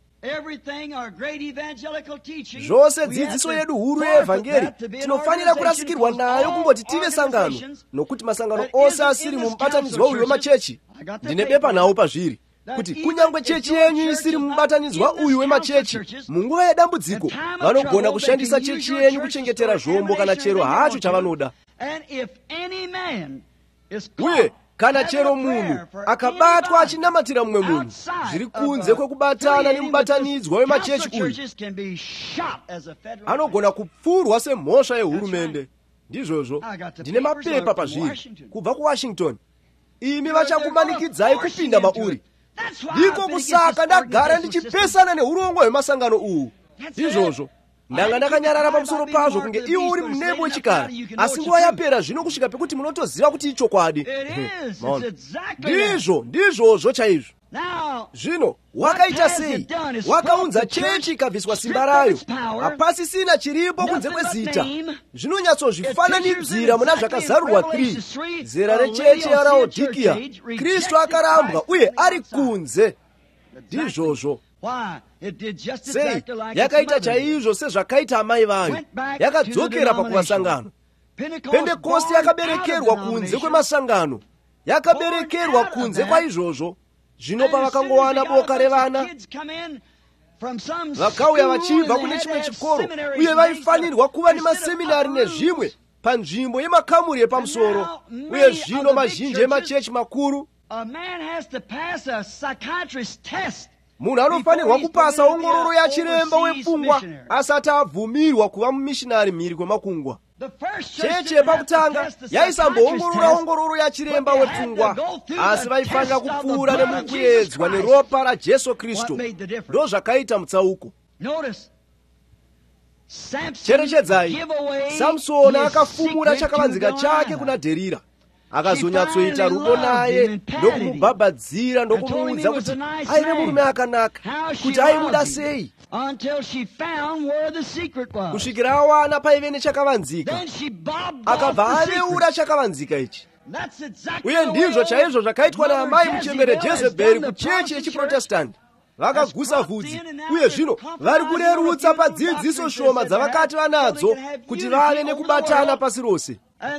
Zvose dzidziso yedu huru yeevhangeri tinofanira kurasikirwa nayo kungoti tive sangano, nokuti masangano ose asiri mumubatanidzwa uyu wemachechi. Ndine bepa nawo pazviri kuti kunyangwe chechi yenyu isiri mumubatanidzwa uyu wemachechi, munguva yedambudziko vanogona kushandisa chechi yenyu kuchengetera zvombo kana chero hacho chavanoda. Uye kana chero munhu akabatwa achinamatira mumwe munhu zviri kunze kwekubatana nemubatanidzwa wemachechi uyu, anogona kupfurwa semhosva yehurumende. ndizvozvo ndine mapepa pazviri kubva ku Washington. Imi vachakumanikidzai kupinda mauri. Ndiko kusaka ndagara ndichipesana neurongwa hwemasangano uhu. Ndizvozvo ndanga ndakanyarara pamusoro pazvo kunge iwo uri munebo wechikara, asi nguva yapera zvino kusvika pekuti munotoziva kuti ichokwadi. Ndizvo ndizvozvo chaizvo. Zvino wakaita sei? Wakaunza chechi ikabviswa simba rayo, hapasisina chiripo kunze kwezita. Zvinonyatsozvifananidzira muna zvakazarurwa three, zera rechechi yaRaodhikea. Kristu akarambwa uye ari kunze. Ndizvozvo. Sei yakaita chaizvo sezvakaita amai vayo, yakadzokera pakumasangano. Pentekosti yakaberekerwa kunze kwemasangano, yakaberekerwa kunze kwaizvozvo. Zvino pavakangowana boka revana vakauya vachibva kune chimwe chikoro, uye vaifanirwa kuva nemaseminari nezvimwe panzvimbo yemakamuri epamusoro. Uye zvino mazhinji emachechi makuru, munhu anofanirwa kupasa ongororo yachiremba wepfungwa asati abvumirwa kuva mumishinari mhiri kwemakungwa. Chechi yepakutanga yaisamboongorora ongororo yachiremba wepfungwa, asi vaifanira kupfuura nemukuyedzwa neropa raJesu Kristu. Ndo zvakaita mutsauko. Cherechedzai, Samsoni akafumura chakavanzika chake kuna Dherira, akazonyatsoita rudo naye ndokumubhabhadzira ndokumuudza kuti aive murume akanaka, kuti aimuda sei, kusvikira awana paive nechakavanzika, akabva aveura chakavanzika ichi. Uye ndizvo chaizvo zvakaitwa naamai muchembere Jezebheri kuchechi yechiprotestanti. Vakagusa vhudzi, uye zvino vari kurerutsa padzidziso shoma dzavakati vanadzo kuti vave nekubatana pasi rose.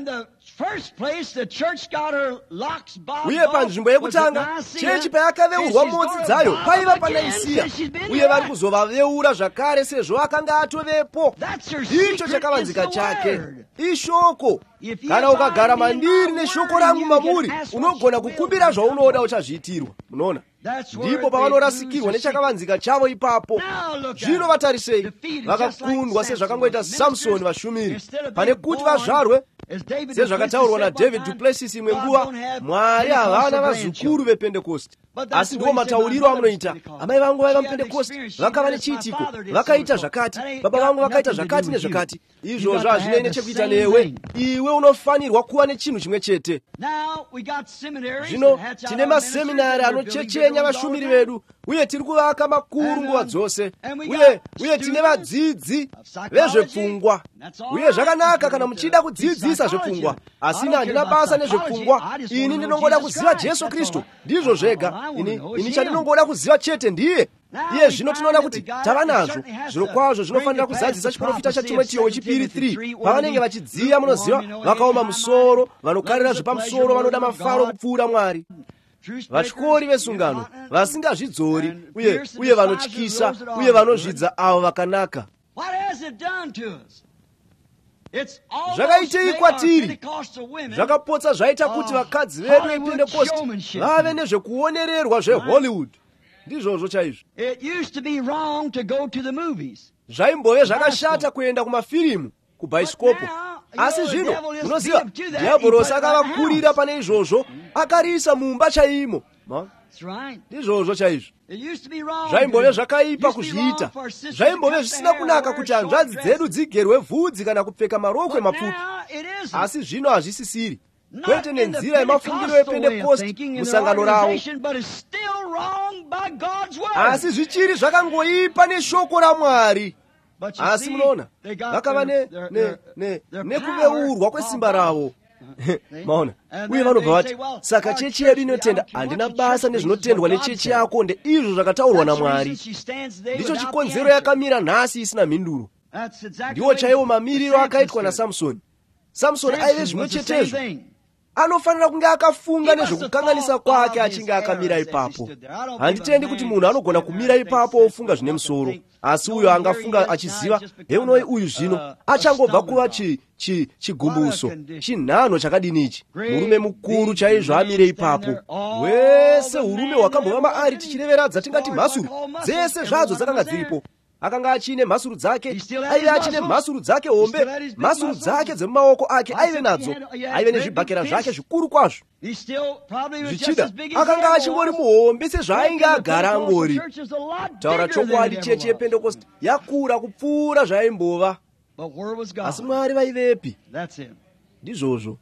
Uye panzvimbo yekutanga chechi payakaveurwa mhodzi dzayo paiva paNaisiya, uye vari kuzovaveura zvakare sezvo akanga atovepo. Icho chakavanzika chake, ishoko. Kana ukagara mandiri neshoko rangu mamuri, unogona kukumbira zvaunoda uchazviitirwa. Munoona, ndipo pavanorasikirwa nechakavanzika chavo ipapo. Zvino vatarisei, vakakundwa sezvakangoita Samsoni vashumiri. Pane kuti vazvarwe sezvakataurwa naDavid du Plessis imwe nguva, Mwari havana vazukuru vePentekosti. Asi ndiwo matauriro amunoita, amai vangu vaiva muPentekosti, vakava nechiitiko, vakaita zvakati, baba vangu vakaita zvakati nezvakati. Izvozvo hazvina nechekuita newe. Iwe unofanirwa kuva nechinhu chimwe chete. Zvino tine maseminari anochechenya vashumiri vedu, uye tiri kuvaka makuru nguva dzose, uye uye tine vadzidzi vezvepfungwa. Uye zvakanaka kana muchida kudzidzisa zvepfungwa, asi ine handina basa nezvepfungwa. Ini ndinongoda kuziva Jesu Kristu, ndizvo zvega. Ini, ini chandinongoda kuziva chete ndiye. Iye zvino tinoona kuti tava nazvo. Zviro kwazvo zvinofanira kuzadzisa chiprofita chaTimoteyo wechipiri three. Pavanenge vachidziya, munoziva, vakaoma musoro, vanokarira zvepamusoro, vanoda mafaro kupfuura Mwari, vatyori vesungano, vasingazvidzori, uye uye vanotyisa, uye vanozvidza avo vakanaka. Zvakaitei kwatiri, zvakapotsa zvaita kuti vakadzi vedu vePentekosti vave nezvekuonererwa zveHollywood. Ndizvozvo chaizvo. Zvaimbove zvakashata kuenda kumafirimu, kubhaisikopo. Asi zvino, munoziva, dhiabhorosi akavakurira pane izvozvo, akariisa mumba chaimo. Ndizvozvo chaizvo. Zvaimbove zvakaipa kuzviita. Zvaimbove zvisina kunaka kuti hanzvadzi dzedu dzigerwe vhudzi kana kupfeka marokwe mapfupi. Asi zvino hazvisisiri. Kwete nenzira yemafungiro ePentekosti musangano rawo, asi zvichiri zvakangoipa neshoko raMwari. Asi munoona, vakava nekuveurwa kwesimba ravo. Maona, uye vanobva vati, saka chechi yedu inotenda, handina basa nezvinotendwa nechechi yako, ndeizvo zvakataurwa naMwari. Ndicho chikonzero yakamira nhasi isina mhinduro. Ndiwo chaiwo mamiriro akaitwa naSamsoni. Samsoni aive zvimwe chetezvo. Anofanira kunge akafunga nezvekukanganisa kwake achinge akamira ipapo. Handitendi kuti munhu anogona kumira ipapo ofunga zvine musoro, asi uyo angafunga achiziva, heunoi uyu zvino achangobva kuva chigumbuso, chinhano chakadini ichi, murume mukuru chaizvo amire ipapo. Wese urume hwakambova maari tichirevera dzatingati mhasuru, dzese zvadzo dzakanga dziripo. akanga achine mhasuru dzake, aive achine mhasuru dzake hombe, mhasuru dzake dzemumaoko ake aive nadzo, aive nezvibhakera zvake zvikuru kwazvo. Zvichida akanga achingori muhombe sezvaainge agara angori. Taura chokwadi, chechi yePentecost yakura kupfuura zvaimbova. Asi Mwari vaivepi? Ndizvozvo.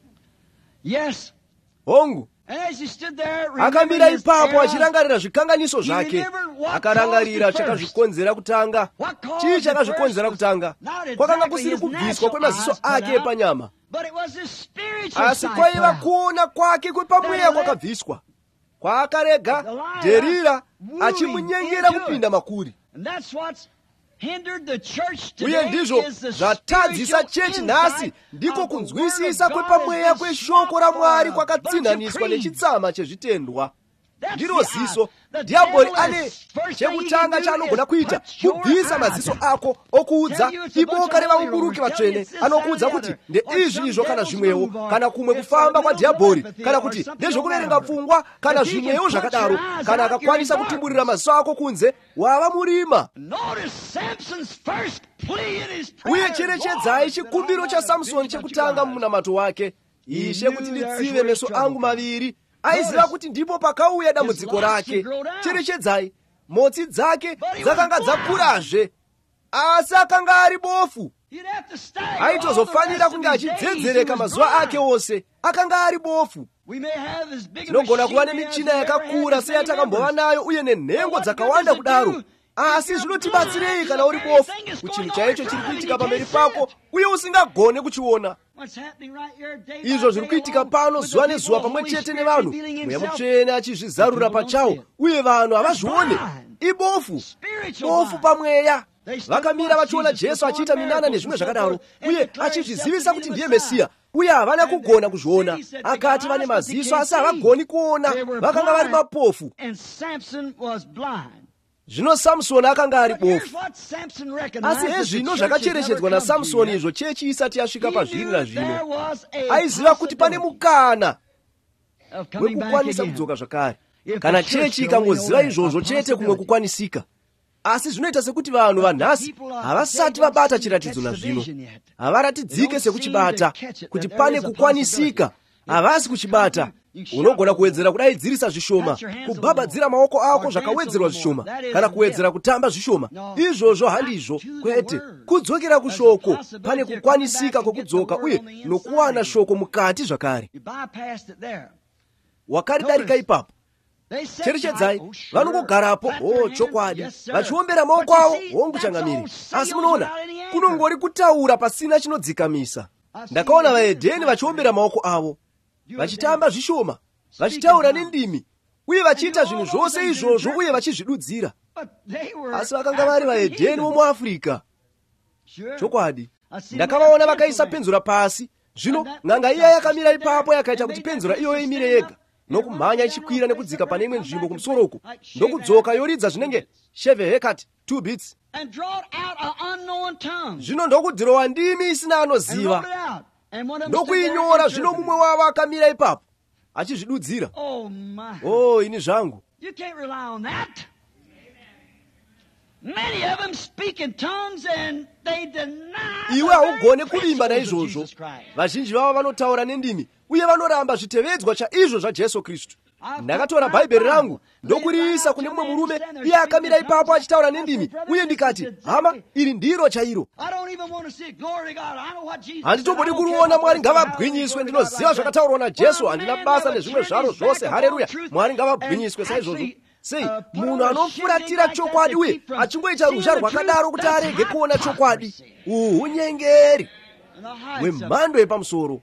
Hongu akamira ipapo achirangarira zvikanganiso zvake. Akarangarira chakazvikonzera kutanga. Chii chakazvikonzera kutanga? Kwakanga kusiri kubviswa kwemaziso ake epanyama, asi kwaiva kuona kwake kwepamweya kwakabviswa, kwaakarega Dherira achimunyengera kupinda makuri. Uye ndizvo zvatadzisa chechi nhasi, ndiko kunzwisisa kwepamweya kweshoko raMwari kwakatsinhaniswa nechitsama chezvitendwa. Ndiro ziso. Dhiabhori ane chekutanga chaanogona kuita, kubvisa maziso ako okuudza iboka revaumburuki vatsvene. Anokuudza kuti ndeizvi izvo kana zvimwewo, kana kumwe kufamba kwaDhiabhori, kana kuti ndezvokuverenga pfungwa, kana zvimwewo zvakadaro. Kana akakwanisa kutumburira maziso ako kunze, wava murima. Uye cherechedzai chikumbiro chaSamusoni chekutanga mumunamato wake: Ishe, kuti nditsive meso angu maviri. Aiziva kuti ndipo pakauya dambudziko rake. Cherechedzai, motsi dzake dzakanga dzakurazve, asi akanga ari bofu. Aitozofanira kunge achidzedzereka mazuva ake ose. Akanga ari bofu. Tinogona kuva nemichina yakakura seyatakambova nayo uye nenhengo dzakawanda kudaro, asi zvinotibatsirei kana uri bofu kuchinhu chaicho chiri kuitika pamberi pako uye usingagone kuchiona? Izvo zviri kuitika pano zuva nezuva pamwe chete nevanhu. Mweya Mutsvene achizvizarura pachawo, uye vanhu havazvione. Ibofu, bofu pamweya. Vakamira vachiona Jesu achiita minana nezvimwe zvakadaro, uye achizvizivisa kuti ndiye Mesiya, uye havana kugona kuzviona. Akati vane maziso asi havagoni kuona, vakanga vari mapofu. Zvino Samusoni akanga ari bofu. Asi hezvino zvakacherechedzwa naSamusoni izvo chechi isati yasvika pazviri nazvino. Aiziva kuti pane mukana wekukwanisa kudzoka zvakare. Kana chechi ikangoziva izvozvo chete kumwe kukwanisika. Asi zvinoita sekuti vanhu vanhasi havasati vabata chiratidzo nazvino. Havaratidzike sekuchibata, kuti pane kukwanisika. Havasi kuchibata. Unogona kuwedzera kudaidzirisa zvishoma, kubhabhadzira maoko ako zvakawedzerwa zvishoma, kana kuwedzera kutamba zvishoma. Izvozvo handizvo, kwete. Kudzokera kushoko, pane kukwanisika kwokudzoka uye nokuwana shoko mukati zvakare. Wakaridarika ipapo. Cherechedzai, vanongogarapo, oh chokwadi, vachiombera maoko avo, hongu changamiri. Asi munoona, kunongori kutaura pasina chinodzikamisa. Ndakaona vaEdheni vachiombera maoko avo, vachitamba zvishoma, vachitaura nendimi, uye vachiita zvinhu zvose izvozvo uye vachizvidudzira. Asi vakanga vari vaEdheni vomuAfrica. Chokwadi, ndakavaona vakaisa penzura pasi. Zvino n'anga iya yakamira ipapo yakaita kuti penzura iyoyo imire yega, nokumhanya ichikwira nekudzika pane imwe nzvimbo kumusoroku, ndokudzoka yoridza zvinenge sheve hekati two beats. Zvino ndokudhirowa ndimi isina anoziva, ndokuinyora. Zvino mumwe wavo akamira ipapo achizvidudzira. Oh, ini zvangu. Iwe haugone kuvimba naizvozvo. Vazhinji vavo vanotaura nendimi uye vanoramba zvitevedzwa chaizvo zvaJesu Kristu. Ndakatora bhaibheri rangu ndokuriisa kune mumwe murume, iye akamira ipapo achitaura nendimi, uye ndikati, hama, iri ndiro chairo. Handitombodi kuruona. Mwari ngavabwinyiswe. Ndinoziva zvakataurwa naJesu. Handina basa nezvimwe zvaro zvose. Haleluya. Mwari ngavabwinyiswe saizvozvo. Sei munhu anofuratira chokwadi uye achingoita ruzha rwakadaro kuti arege kuona chokwadi, uhu unyengeri hwemhando yepamusoro.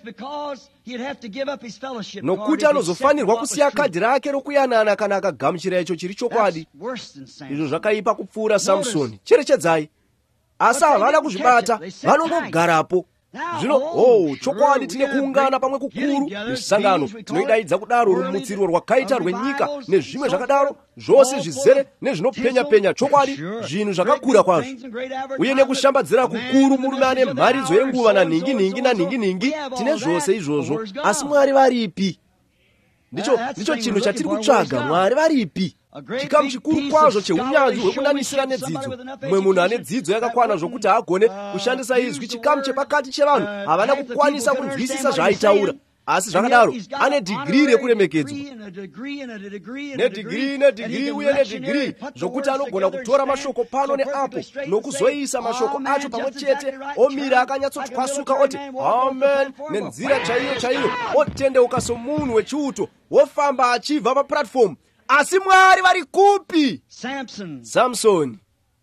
Nokuti anozofanirwa kusiya kadhi rake rokuyanana kana akagamuchira icho chiri chokwadi. Izvo zvakaipa kupfuura Samusoni. Cherechedzai, asi havana kuzvibata, vanongogarapo. Zvino oh, chokwadi tine kuungana pamwe kukuru nesangano, tinoidaidza kudaro rumutsiro rwakaita rwenyika nezvimwe zvakadaro, zvose zvizere nezvinopenya-penya. Chokwadi, zvinhu zvakakura kwazvo, uye nekushambadzira kukuru, murume ane mharidzo yenguva naningi-ningi naningi-ningi. Tine zvose izvozvo, asi Mwari varipi? Ndicho ndicho chinhu chatiri kutsvaga. Mwari varipi? chikamu chikuru kwazvo cheunyanzvi hwekunamisira nedzidzo. Mumwe munhu ane dzidzo yakakwana zvokuti agone kushandisa izwi, chikamu chepakati chevanhu havana kukwanisa kunzwisisa zvaaitaura. Asi zvakadaro ane dhigiri rekuremekedzwa, nedhigiri nedhigiri uye nedhigiri zvokuti anogona kutora mashoko pano neapo nokuzoisa mashoko acho pamwe chete, omira akanyatsotwasuka oti amen nenzira chaiyo chaiyo, otendeuka somunhu wechiuto, wofamba achibva papuratifomu. Asi Mwari vari kupi? Samsoni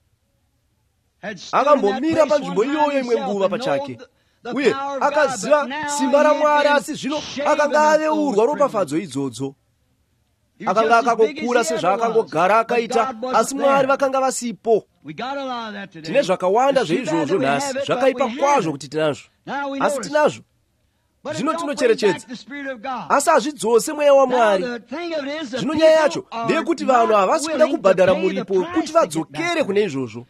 akambomira panzvimbo iyoyo imwe nguva pachake, uye akaziva simba raMwari, asi zvino akanga aveurwa ropafadzo idzodzo. Akanga akangokura sezvaakangogara akaita, asi Mwari vakanga vasipo. Tine zvakawanda zveizvozvo nhasi, zvakaipa kwazvo kuti tinazvo, asi tinazvo. Zvino tinocherechedza, asi hazvidzose mweya waMwari. Zvino nyaya yacho ndeyekuti vanhu havasi kuda kubhadhara muripo kuti vadzokere kune izvozvo.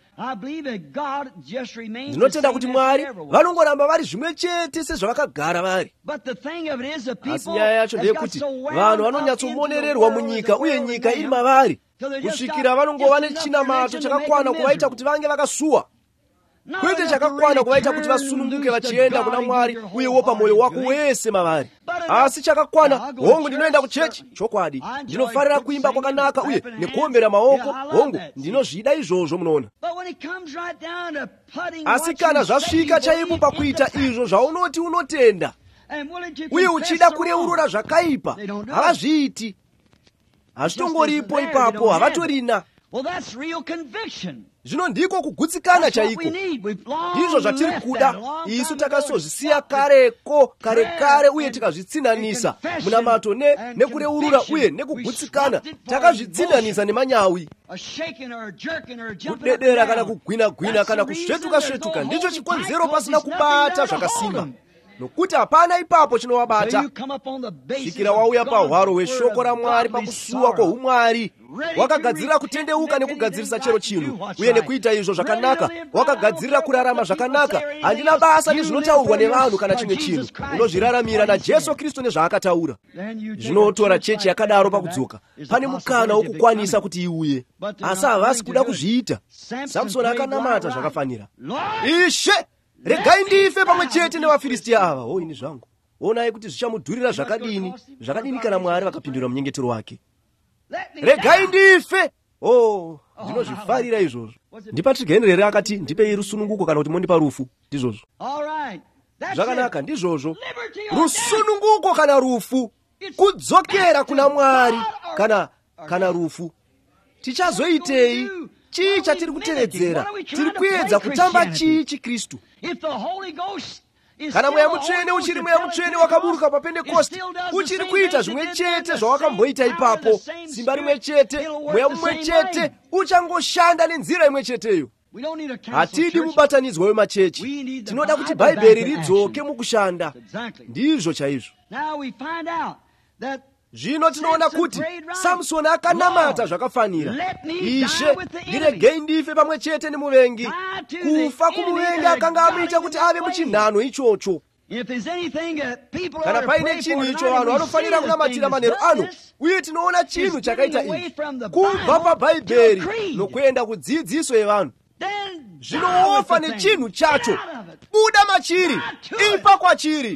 Ndinotenda kuti Mwari vanongoramba vari zvimwe chete sezvavakagara vari. Asi nyaya yacho ndeyekuti vanhu vanonyatsomonererwa munyika, uye nyika iri mavari, kusvikira vanongova nechinamato chakakwana kuvaita kuti vange vakasuwa, kwete chakakwana kuvaita kuti vasununguke vachienda kuna Mwari uyewo pamoyo wako wese mavari. Asi chakakwana, hongu ndinoenda kuchechi, chokwadi, ndinofarira kuimba kwakanaka uye nekuombera maoko, hongu ndinozvida izvozvo, munoona. Asi kana zvasvika chaipo pakuita izvo zvaunoti unotenda uye uchida kureurura zvakaipa, havazviiti. Hazvitongoripo ipapo, havatorina. Zvino ndiko kugutsikana chaiko. Ndizvo zvatiri kuda. Isu takasozvisiya kareko kare kare uye tikazvitsinanisa munamato ne nekureurura uye nekugutsikana. Takazvitsinanisa nemanyawi, kudedera kana kugwina gwina kana kusvetuka svetuka. Ndicho chikonzero pasina kubata zvakasimba, nokuti hapana ipapo chinovabata. Svikira wauya pahwaro hweshoko raMwari pakusuwa kwoumwari, wakagadzirira kutendeuka nekugadzirisa chero chinhu, uye nekuita izvo zvakanaka, wakagadzirira kurarama zvakanaka. Handina basa nezvinotaurwa nevanhu kana chimwe chinhu, unozviraramira naJesu Kristu nezvaakataura. Zvinotora chechi yakadaro pakudzoka, pane mukana wokukwanisa kuti iuye, asi havasi kuda kuzviita. Samsoni akanamata zvakafanira. Ishe, regai ndife pamwe chete nevaFiristia ava. O ini zvangu, onai kuti zvichamudhurira zvakadini, zvakadini kana Mwari vakapindura munyengetero wake. Regai ndife. Oh, ndinozvifarira izvozvo. Ndipatrick Henry akati, ndipei rusununguko kana kuti mondipa rufu. Ndizvozvo. Zvakanaka, ndizvozvo. Rusununguko kana rufu, kudzokera kuna Mwari kana kana rufu. Tichazoitei? Chii chatiri kutevedzera? Tiri kuedza kutamba chii chiKristu? Kana mweya mutsvene uchiri mweya mutsvene wakaburuka paPentekosti, uchiri kuita zvimwe chete zvawakamboita ipapo, simba rimwe chete, mweya mumwe chete, uchangoshanda nenzira imwe cheteyo. Hatidi mubatanidzwa wemachechi, tinoda kuti Bhaibheri ridzoke mukushanda. Ndizvo chaizvo. Zvino tinoona kuti Samsoni akanamata zvakafanira. Ishe, ndiregei ndife pamwe chete nemuvengi. Kufa kumuvengi akanga amuita kuti ave muchinhano ichocho. Kana paine chinhu icho vanhu vanofanira kunamatira manheru ano, uye tinoona chinhu chakaita ichi kubva paBhaibheri nokuenda kudzidziso yevanhu. Zvino wofa nechinhu chacho, buda machiri, ipa kwachiri.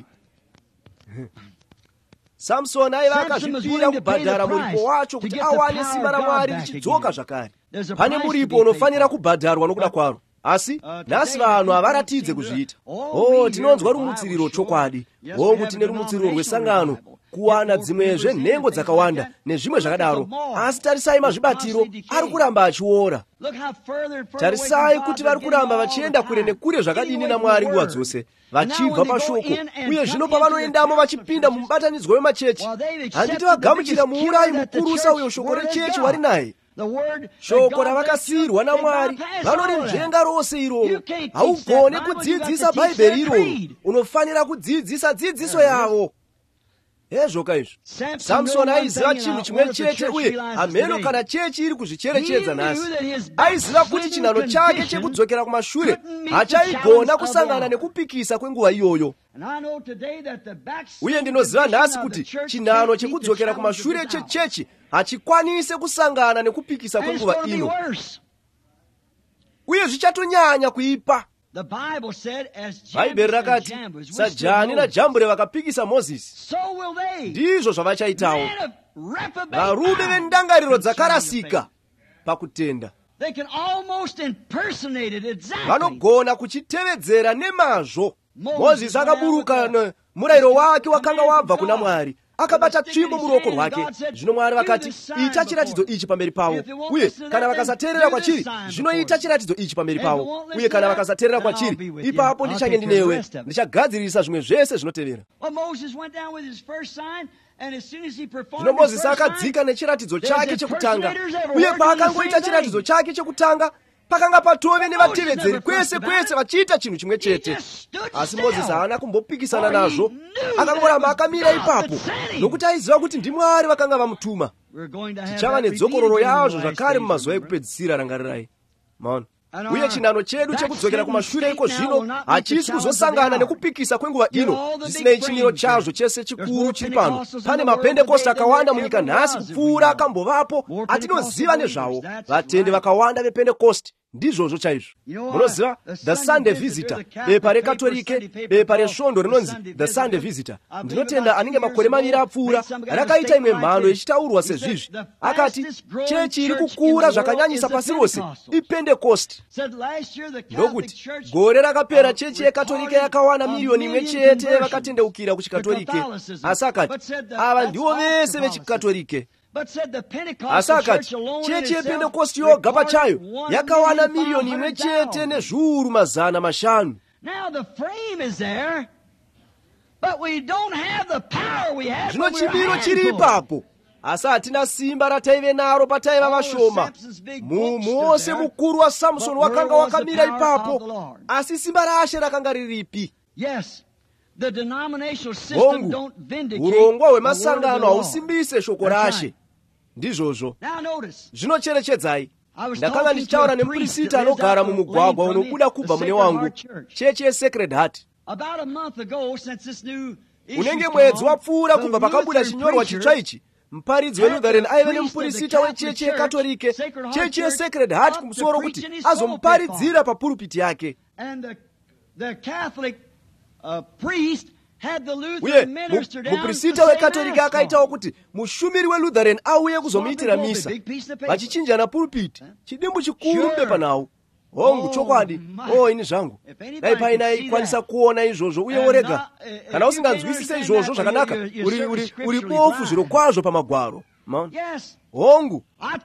Samsoni aiva akazvipira kubhadhara muripo wacho kuti awane simba raMwari richidzoka zvakare. Pane muripo unofanira kubhadharwa nokuda kwaro, asi nhasi vanhu havaratidze kuzviita. Oh, tinonzwa rumutsiriro chokwadi. Hongu tine rumutsiriro rwesangano, kuwana dzimwezve nhengo dzakawanda nezvimwe zvakadaro. Asi tarisai mazvibatiro ari kuramba achiora. Tarisai kuti vari kuramba vachienda kure nekure zvakadini naMwari nguva dzose, vachibva pashoko, uye zvino pavanoendamo vachipinda mumubatanidzwa wemachechi, handiti vagamuchira muurayi mukurusa uyo shoko rechechi wari naye. Shoko ravakasiyirwa naMwari vanorinzvenga rose iroro. Haugone kudzidzisa Bhaibheri iroro, unofanira kudzidzisa dzidziso yavo. ezvoka izvo samsoni aiziva chinhu chimwe chete uye ameno kana chechi iri kuzvicherechedza nhasi aiziva kuti chinhano chake chekudzokera kumashure hachaigona kusangana nekupikisa kwenguva iyoyo. Uye ndinoziva nhasi kuti chinhano chekudzokera kumashure chechechi hachikwanise kusangana nekupikisa kwenguva ino, uye zvichatonyanya kuipa. Bhaibheri rakati sajani najambure vakapikisa Mozisi, ndizvo zvavachaitawo varume vendangariro dzakarasika pakutenda. Vanogona kuchitevedzera nemazvo. Mozisi akaburuka murayiro wake wakanga wabva kuna Mwari, akabata tsvimbo muruoko rwake. Zvino Mwari vakati ita chiratidzo ichi pamberi pavo, uye kana vakasateerera kwachiri zvinoita chiratidzo ichi pamberi pavo, uye kana vakasateerera kwachiri ipapo ndichange ndinewe, ndichagadzirisa zvimwe zvese zvinotevera. Zvino Mozisi akadzika nechiratidzo chake chekutanga, uye paakangoita chiratidzo chake chekutanga pakanga patove nevatevedzeri kwese kwese vachiita chinhu chimwe chete. Asi Mozisi haana kumbopikisana nazvo, akangoramba akamira ipapo nokuti aiziva kuti ndiMwari vakanga vamutuma. Tichava nedzokororo yazvo zvakare mumazuva ekupedzisira, rangarirai. Maona, uye chinhano chedu chekudzokera kumashure iko zvino hachisi kuzosangana nekupikisa kwenguva ino, zvisinei chimiro chazvo chese chikuru chiri pano. Pane mapendekosti akawanda munyika nhasi kupfuura akambovapo atinoziva nezvavo, vatende vakawanda vependekosti. Ndizvozvo chaizvo. Munoziva The Sunday Visitor, bepa rekatolike, bepa resvondo rinonzi The Sunday Visitor, ndinotenda anenge makore maviri apfuura, rakaita imwe mhando ichitaurwa sezvizvi. Akati chechi iri kukura zvakanyanyisa pasi rose ipendekosti. Ndokuti gore rakapera chechi yekatolike yakawana miliyoni imwe chete vakatendeukira kuchikatolike. Asi akati ava ndivo vese vechikatolike. Asi akati chechi yependekosti yoga pachayo yakawana miliyoni imwe chete nezviuru mazana mashanu. Zvino chimiro chiri ipapo, asi hatina simba rataive naro pataiva vashoma. Munhu wose mukuru waSamsoni wakanga wakamira ipapo, asi simba raShe rakanga riripi? Hongu, urongwa hwemasangano hausimbise shoko raShe. Ndizvozvo. Zvinocherechedzai, ndakanga ndichitaura nemuprista anogara mumugwagwa unobuda kubva mune wangu, chechi yeSacred Heart. Unenge mwedzi wapfuura kubva pakabuda chinyorwa chitsva ichi, muparidzi weLutheran aive nemuprista wechechi yekatolike, chechi yeSacred Heart kumusoro kuti azomuparidzira papurupiti yake. Uye muprista wekatolika akaitawo kuti mushumiri weLutheran auye kuzomuitira misa, vachichinjana pulpiti, chidimbu chikuru mbepa nawo. Hongu, chokwadi, oh ini zvangu, dai paina ikwanisa kuona izvozvo uye worega. Kana usinganzwisise izvozvo zvakanaka, uri uri uri bofu zviro kwazvo pamagwaro. Hongu,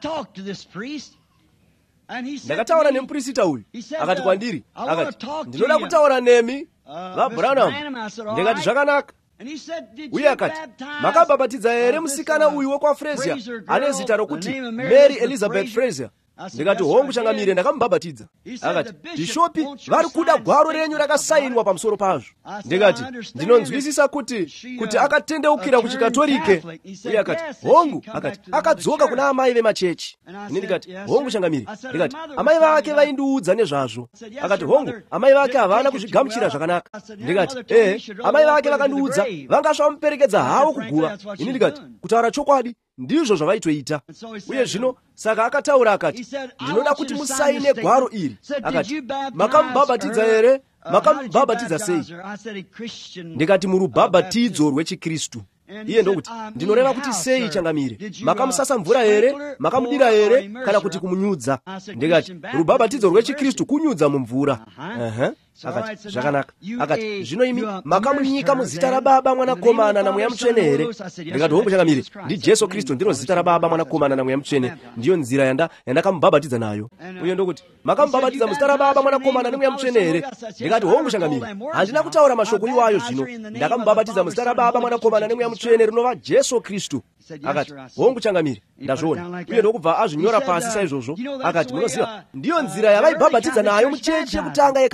ndakataura nemuprista uyu, akati kwandiri, akati ndinoda kutaura nemi vaBranham. Ndikati zvakanaka. Uye akati makabhabhatidza here musikana uyu wekwaFraser ane zita rokuti Mary Elizabeth Fraser? Ndikati hongu, changamire, ndakamubhabhatidza. Akati bishopi vari kuda gwaro renyu rakasainwa pamusoro pazvo. Ndikati ndinonzwisisa kuti kuti akatendeukira kuchikatolike. Uye akati hongu, akati akadzoka kuna amai vemachechi. Ini ndikati hongu, changamire, ndikati amai vake vaindiudza nezvazvo. Akati hongu, amai vake havana kuzvigamuchira zvakanaka. Ndikati eh, amai vake vakandiudza vangasva vamuperekedza havo kuguva. Ini ndikati kutaura chokwadi ndizvo zvavaitoita. Uye zvino saka akataura akati ndinoda kuti musaine gwaro iri. Akati makamubhabhatidza here? Makamubhabhatidza sei? Ndikati murubhabhatidzo rwechiKristu. Iye ndokuti ndinoreva kuti sei, changamire, makamusasa mvura here, makamudira here, kana kuti kumunyudza? Ndikati rubhabhatidzo rwechiKristu kunyudza mumvura. Aha. Akati zvakanaka. Akati zvino imi makamunyika muzita raBaba, Mwanakomana naMweya Mutsvene here? Ndikati hongu, changamire, ndi Jesu Kristu ndiro zita raBaba, Mwanakomana naMweya Mutsvene, ndiyo nzira yanda yandakamubhabhatidza nayo. Uye ndokuti makamubhabhatidza muzita raBaba, Mwanakomana naMweya Mutsvene here? Ndikati hongu, changamire, handina kutaura mashoko iwayo zvino, ndakamubhabhatidza muzita raBaba, Mwanakomana naMweya Mutsvene rinova Jesu Kristu. Akati hongu, changamire, ndazviona. Uye ndokubva azvinyora pasi saizvozvo. Akati munoziva ndiyo nzira yavaibhabhatidza nayo muchechi yekutanga yekatolike.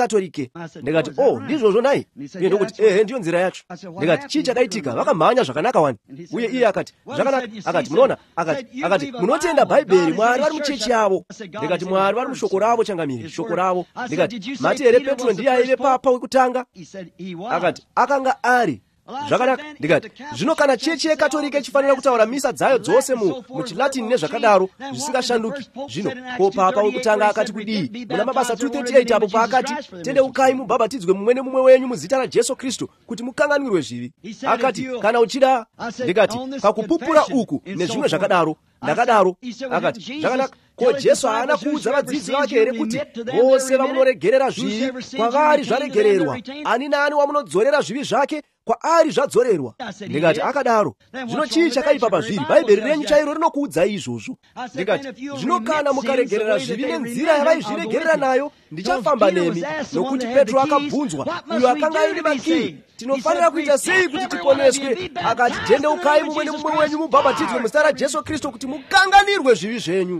iye. Ndikati, oh, ndizvozvo nayi? Iye ndokuti, ehe, ndiyo nzira yacho. Ndikati, chii chadaitika? Vakamhanya zvakanaka wani. Uye iye akati, zvakanaka. Akati, munoona? Akati, akati, munotenda Bhaibheri, Mwari vari muchechi yavo. Ndikati, Mwari vari mushoko ravo changamire, shoko ravo. Ndikati, mati here Petro ndiye aive papa wekutanga? Akati, akanga ari. Zvakanaka. Ndikati, zvino kana chechi yekatolika ichifanira kutaura misa dzayo dzose muchilatini nezvakadaro zvisingashanduki, zvino ko papa wekutanga akati kudii? Muna mabasa two thirty-eight apo paakati, tendeukai mubhabhatidzwe mumwe nemumwe wenyu muzita raJesu Kristu kuti mukanganwirwe zvivi. Akati, kana uchida. Ndikati, pakupupura uku nezvimwe zvakadaro. Ndakadaro. Akati, zvakanaka. Ko Jesu haana kuudza vadzidzi vake here kuti vose vamunoregerera zvivi kwavari zvaregererwa, ani naani wamunodzorera zvivi zvake kwaari zvadzorerwa? Ndikati, akadaro. Zvino chii chakaipa pazviri? Bhaibheri renyu chairo rinokuudzai izvozvo. Ndikati, zvino kana mukaregerera zvivi nenzira yavaizviregerera nayo, ndichafamba nemi. Nokuti Petro akabvunzwa, uyo akanga aine makii, tinofanira kuita sei kuti tiponeswe? Akati, tendeukai mumwe nemumwe wenyu mubhabhatidzwe muzita raJesu Kristu kuti mukanganirwe zvivi zvenyu.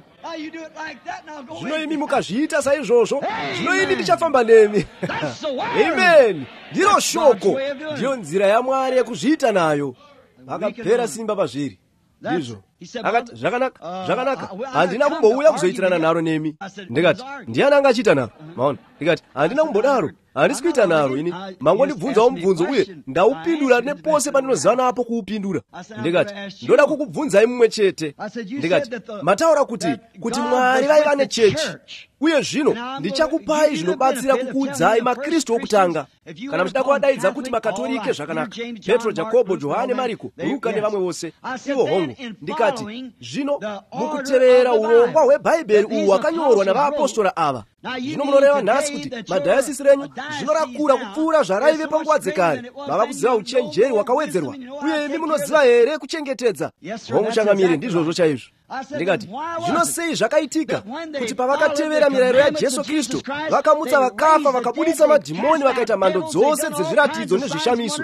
Zvino imi mukazviita saizvozvo, zvino ini ndichafamba nemi. Amen. Ndiro shoko, ndiyo nzira yaMwari yekuzviita nayo. Akapera simba pazviri. Ndizvo. Akati, zvakanaka, zvakanaka. Handina kumbouya kuzoitirana naro nemi. Ndikati, ndiani angachiita naro? Maona. Ndikati, handina kumbodaro. Handisi kuita naro ini. Mangondibvunzawo mubvunzo uye ndaupindura nepose pandinoziva napo kuupindura. Ndikati, ndoda kukubvunzai mumwe chete. Ndikati, mataura kuti kuti Mwari vaiva nechechi. Uye zvino ndichakupai zvinobatsira kukuudzai maKristu okutanga. Kana muchida kuvadaidza kuti makatolike, zvakanaka. Petro, Jakobho, Johane, Mariko, Luka nevamwe vose. Ivo hongu. Ndikati, zvino mukutevera urongwa hweBhaibheri uhu hwakanyorwa navaapostora ava. Zvino munoreva nhasi kuti madhayosisi renyu zvinorakura kupfuura zvaraive panguva dzekare. Mava kuziva uchenjeri hwakawedzerwa, uye imi munoziva here kuchengetedza. Hongu changamire, ndizvozvo chaizvo. Ndikati, zvino sei zvakaitika kuti pavakatevera mirayiro yaJesu Kristu vakamutsa vakafa, vakabudisa madhimoni, vakaita mhando dzose dzezviratidzo nezvishamiso,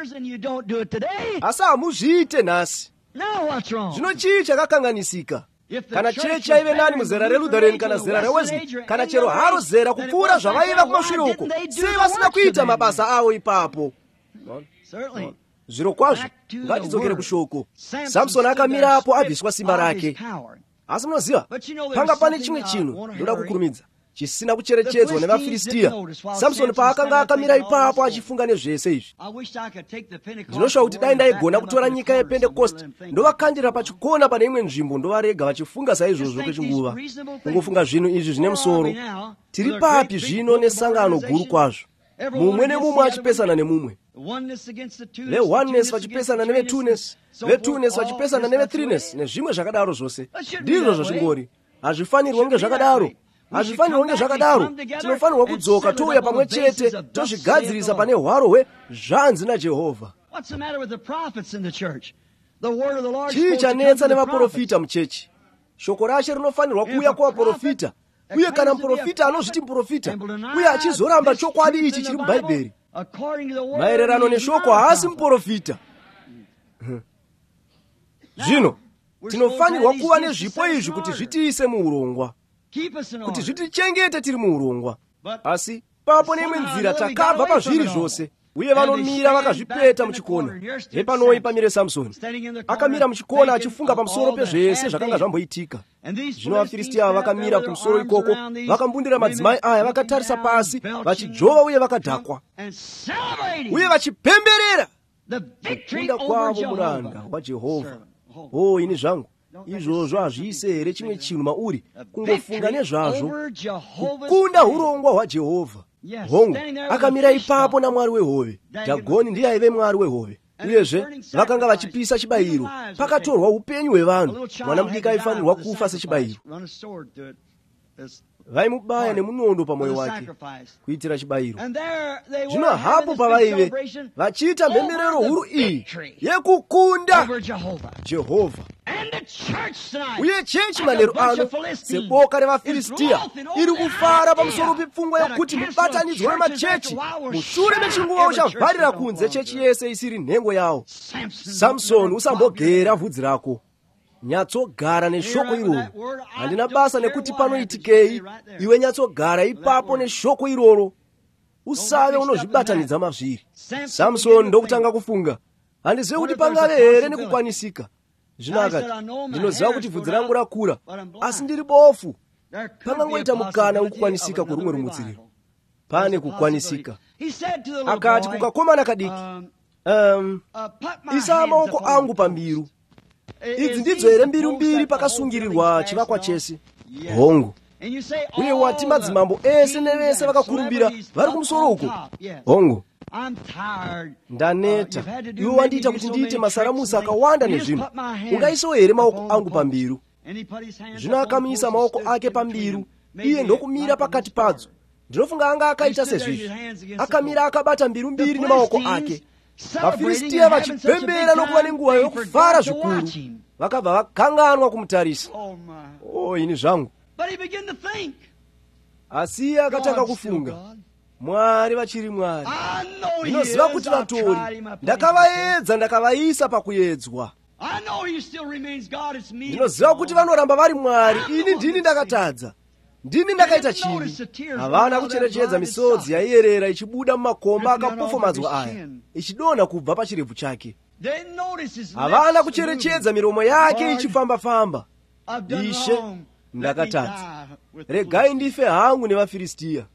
asi hamuzviite nhasi? Zvino chii chakakanganisika? Kana chechi yaive nani muzera reLutheran kana zera reWesley kana chero haro zera kupfuura zvavaiva kumashure uko, sei vasina kuita mabasa avo ipapo? Zviro kwazvo, ngatidzokere kushoko. Samsoni akamirapo abviswa simba rake. Asi munoziva, panga pane chimwe chinhu ndoda kukurumidza chisina kucherechedzwa nevaFiristia. Samsoni paakanga akamira ipapo achifunga nezvese izvi, ndinoshawa kuti dai ndaigona kutora nyika yePentecost ndovakandira pachikona pane imwe nzvimbo ndovarega vachifunga saizvozvo kwechinguva. Kungofunga zvinhu izvi zvine musoro. Tiri papi zvino nesangano guru kwazvo, mumwe nemumwe achipesana nemumwe. VeOneness vachipesana neveTwoNess, veTwoNess vachipesana neveThreeNess nezvimwe zvakadaro zvose. Ndizvo zvazvingori. Hazvifanirwi kunge zvakadaro. Hazvifanirwi kunge zvakadaro. Tinofanirwa kudzoka touya pamwe chete tozvigadzirisa pane hwaro hwezvanzi naJehovha. Chii chanetsa nevaprofita muchechi? Shoko raShe rinofanirwa kuuya kuvaprofita, uye kana muprofita anozviti muprofita uye achizoramba chokwadi ichi chiri muBhaibheri maererano neshoko, haasi muprofita. Zvino tinofanirwa kuva nezvipo izvi kuti zvitiise muurongwa, kuti zvitichengete tiri muurongwa. Asi papo neimwe nzira takabva pazviri zvose, uye vanomira vakazvipeta muchikona. Hepanoyi pamire Samsoni akamira muchikona achifunga pamusoro pezvese zvakanga zvamboitika. Zvino vaFiristia vakamira kumusoro ikoko, vakambundira madzimai aya, vakatarisa pasi vachijova uye vakadhakwa uye vachipemberera kukunda kwavo muranda waJehovha. Oh, ini zvangu, izvozvo hazviise here chimwe chinhu mauri kungofunga nezvazvo, kukunda urongwa hwaJehovha? Hongu, akamira ipapo naMwari wehove. Dhagoni ndiye aive mwari wehove, uyezve vakanga vachipisa chibayiro. Pakatorwa upenyu hwevanhu. Mwana mudiki aifanirwa kufa sechibayiro. Vaimubaya nemunondo pamwoyo wake kuitira chibayiro. Zvino hapo pavaive vachiita mhemberero huru iyi yekukunda Jehovha. Uye chechi manheru ano, seboka revaFiristia, iri kufara pamusoro pepfungwa yokuti mubatanidzwe wemachechi mushure mechinguva uchavharira kunze chechi yese isiri nhengo yawo. Samsoni, usambogera vhudzi rako, nyatsogara neshoko iroro. Handina basa nekuti panoitikei, iwe nyatsogara ipapo neshoko iroro. usave unozvibatanidza mazviri. Samsoni ndokutanga kufunga, handizivi kuti pangave here nekukwanisika. Zvino akati, ndinoziva kuti bvudzi rangu rakura, asi ndiri bofu. Pangangoita mukana wekukwanisika kurumwe rumutsiriro. Pane kukwanisika. Akati kukakomana kadiki, um, isa maoko angu pambiru. Idzi ndidzo here mbiru mbiri pakasungirirwa chivakwa chese. Hongu. Uye wati madzimambo ese nevese vakakurumbira vari kumusoro uko. Hongu. Ndaneta, iwe wandiita kuti ndiite masaramusi akawanda nezvino. Ungaisawo here maoko angu pambiru. Zvino akamisa maoko ake pambiru, iye ndokumira pakati padzo. Ndinofunga anga akaita sezvizvi. Akamira akabata mbiru mbiri nemaoko ake. VaFiristia vachipembera nokuva nenguva yokufara zvikuru, vakabva vakanganwa kumutarisa. Oh, ini zvangu. Asi iye akatanga kufunga, Mwari vachiri Mwari. Ndinoziva kuti vatori, ndakavaedza ndakavaisa pakuedzwa. Ndinoziva kuti vanoramba vari Mwari, ini ndini ndakatadza. Ndini ndakaita chivi. Havana kucherechedza misodzi yaiyerera ichibuda mumakomba akapofomadzwa aya, ichidonha kubva pachirebvu chake. Havana kucherechedza miromo yake ichifamba-famba. Ishe, ndakatadza. Regai ndife hangu nevaFiristia.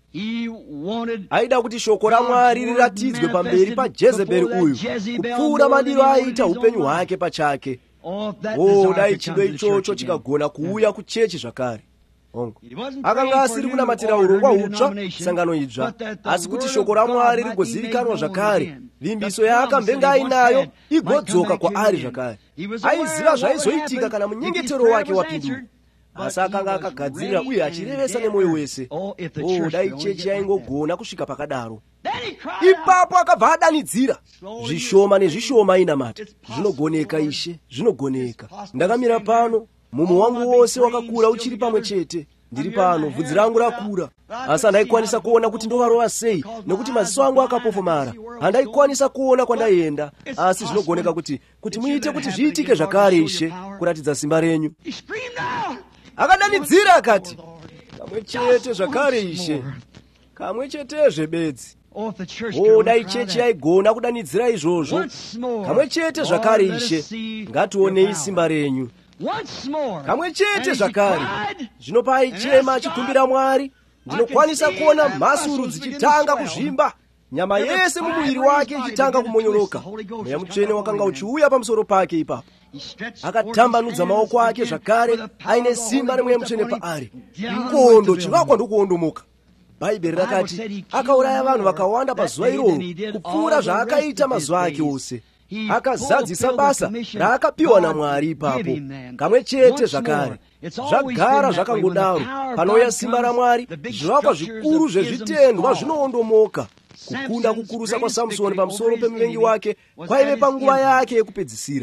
Aida kuti shoko raMwari riratidzwe pamberi paJezebheri uyu, kupfuura madiro aita upenyu hwake pachake. Oh, dai chido ichocho chikagona kuuya kuchechi zvakare. Hongu. Akanga asiri kunamatira urongwa hutsva, sangano idzva, asi kuti shoko raMwari rigozivikanwa zvakare, vimbiso yaakambenge ainayo igodzoka kwaari zvakare. Aiziva zvaizoitika kana munyengetero wake wapindura. Asi akanga akagadzirira uye achirevesa nemwoyo wese. Oh, dai chechi yaingogona kusvika pakadaro. Ipapo akabva adanidzira. Zvishoma nezvishoma inamata. Zvinogoneka Ishe, zvinogoneka. Ndakamira pano, mumo wangu wose wakakura uchiri pamwe chete. Ndiri pano, bvudzi rangu rakura. Asi handaikwanisa kuona kuti ndovarova sei, nekuti maziso angu akapofomara. Handaikwanisa kuona kwandaienda, asi zvinogoneka kuti kuti muite kuti zviitike zvakare Ishe, kuratidza simba renyu. Akadanidzira akati, kamwe chete zvakare Ishe, kamwe chetezve bedzi. Oh, dai chechi yaigona kudanidzira izvozvo. Kamwe chete zvakare Ishe, ngationei simba renyu. Kamwe chete zvakare. Zvino paichema achikumbira Mwari, ndinokwanisa kuona mhasuru dzichitanga kuzvimba, nyama yese mumuviri wake ichitanga kumonyoroka. Mweya Mutsvene wakanga uchiuya pamusoro pake ipapo. Akatambanudza maoko ake zvakare, aine simba remweya Mutsvene paari. Nkondo, chivakwa ndokuondomoka. Bhaibheri rakati akauraya vanhu vakawanda pazuva iroro kupfuura zvaakaita mazuva ake ose. Akazadzisa basa raakapiwa naMwari ipapo. Kamwe chete zvakare. Zvagara zvakangodaro. Panouya simba raMwari, zvivakwa zvikuru zvezvitendwa zvinoondomoka. Kukunda kukurusa kwaSamusoni pamusoro pemuvengi wake kwaive panguva yake yekupedzisira.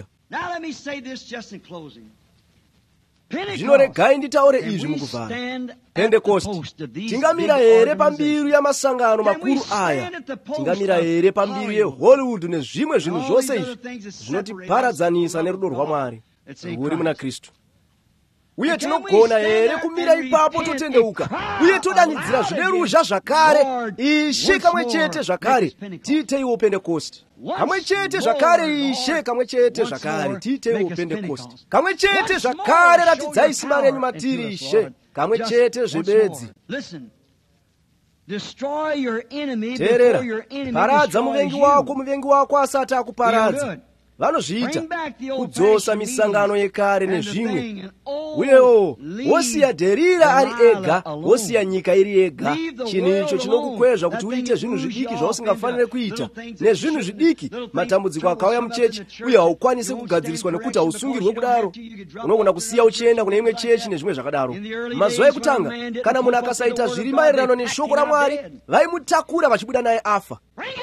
Zvino regai nditaure izvi mukuvhara. Pentekosti, tingamira here pambiru yamasangano makuru aya? Tingamira here pambiru yeHollywood nezvimwe zvinhu zvose izvi zvinotiparadzanisa nerudo rwaMwari rwuri muna Kristu? Uye tinogona here kumira ipapo totendeuka uye todanidzira zvine ruzha zvakare, Ishe kamwe chete zvakare, tiiteiwo Pentekosti. Kamwe chete zvakare Ishe, kamwe chete zvakare, tiiteiwo Pentekosti. Kamwe chete zvakare, ratidzai simba renyu matiri Ishe, kamwe chete zvebedzi. Teerera, paradza muvengi wako, muvengi wako asati akuparadza. Vanozviita kudzosa misangano yekare nezvimwe. Uyewo wosiya Dherira ari ega, wosiya nyika iri yega. Chinhu icho chinokukwezva kuti uite zvinhu zvidiki zvausingafanire kuita. Nezvinhu zvidiki matambudziko akauya muchechi uye haukwanisi kugadziriswa nekuti hausungirwe kudaro. Unogona kusiya uchienda kune imwe chechi nezvimwe zvakadaro. Mazuva ekutanga, kana munhu akasaita zviri maererano neshoko raMwari, vaimutakura vachibuda naye afa.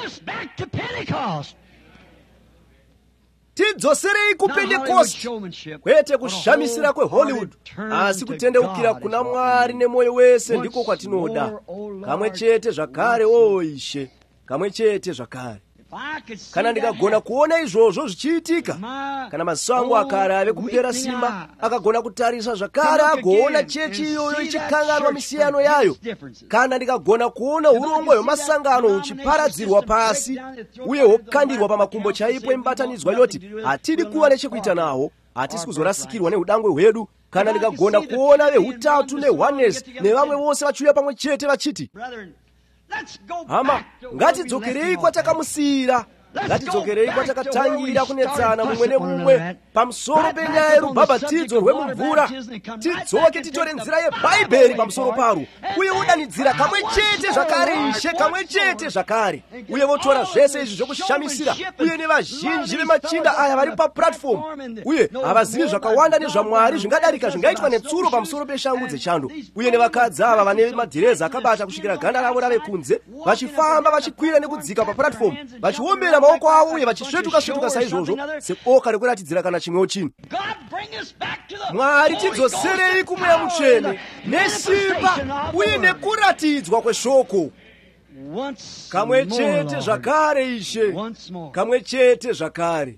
Tidzoserei kuPentekosti, kwete kushamisira kweHollywood, asi kutendeukira kuna Mwari nemwoyo wese ndiko kwatinoda. Kamwe chete zvakare, o Ishe, kamwe chete zvakare. kana ndikagona kuona izvozvo zvichiitika, kana maso angu akale ave kupera simba, akagona kutarisa zvakare agoona chechi iyoyo ichikanganwa misiyano yayo, kana ndikagona kuona urongwa hwemasangano huchiparadzirwa pasi uye hwokandirwa pamakumbo chaipo emibatanidzwa inoti hatidi kuva nechekuita nawo, hatisi kuzorasikirwa neudangwe hwedu, kana ndikagona kuona vehutatu neoneness nevamwe vose vachiuya pamwe chete vachiti, hama, ngatidzokerei kwatakamusiyira, ngatidzokerei kwatakatangira kunetsana mumwe nemumwe pamusoro penyaya yerubhabhatidzo rwemumvura, tidzoke titore nzira yebhaibheri pamusoro paro, uye udanidzira kamwe chete zvakare Ishe, kamwe chete zvakare, uye votora zvese izvi zvokushamisira, uye nevazhinji vemachinda aya vari papuratifomu, uye havazivi zvakawanda nezvaMwari zvingadarika zvingaitwa netsuro pamusoro peshangu dzechando, uye nevakadzi ava vane madhireza akabata kusvikira ganda ravo rave kunze, vachifamba vachikwira nekudzika papuratifomu, vachiombera maoko avo uye vachisvetuka-svetuka saizvozvo seoka rekuratidzira kana chimwewo chinhu. Mwari, tidzoserei kumweya mutsvene nesimba uye nekuratidzwa kweshoko. Kamwe chete zvakare Ishe, kamwe chete zvakare.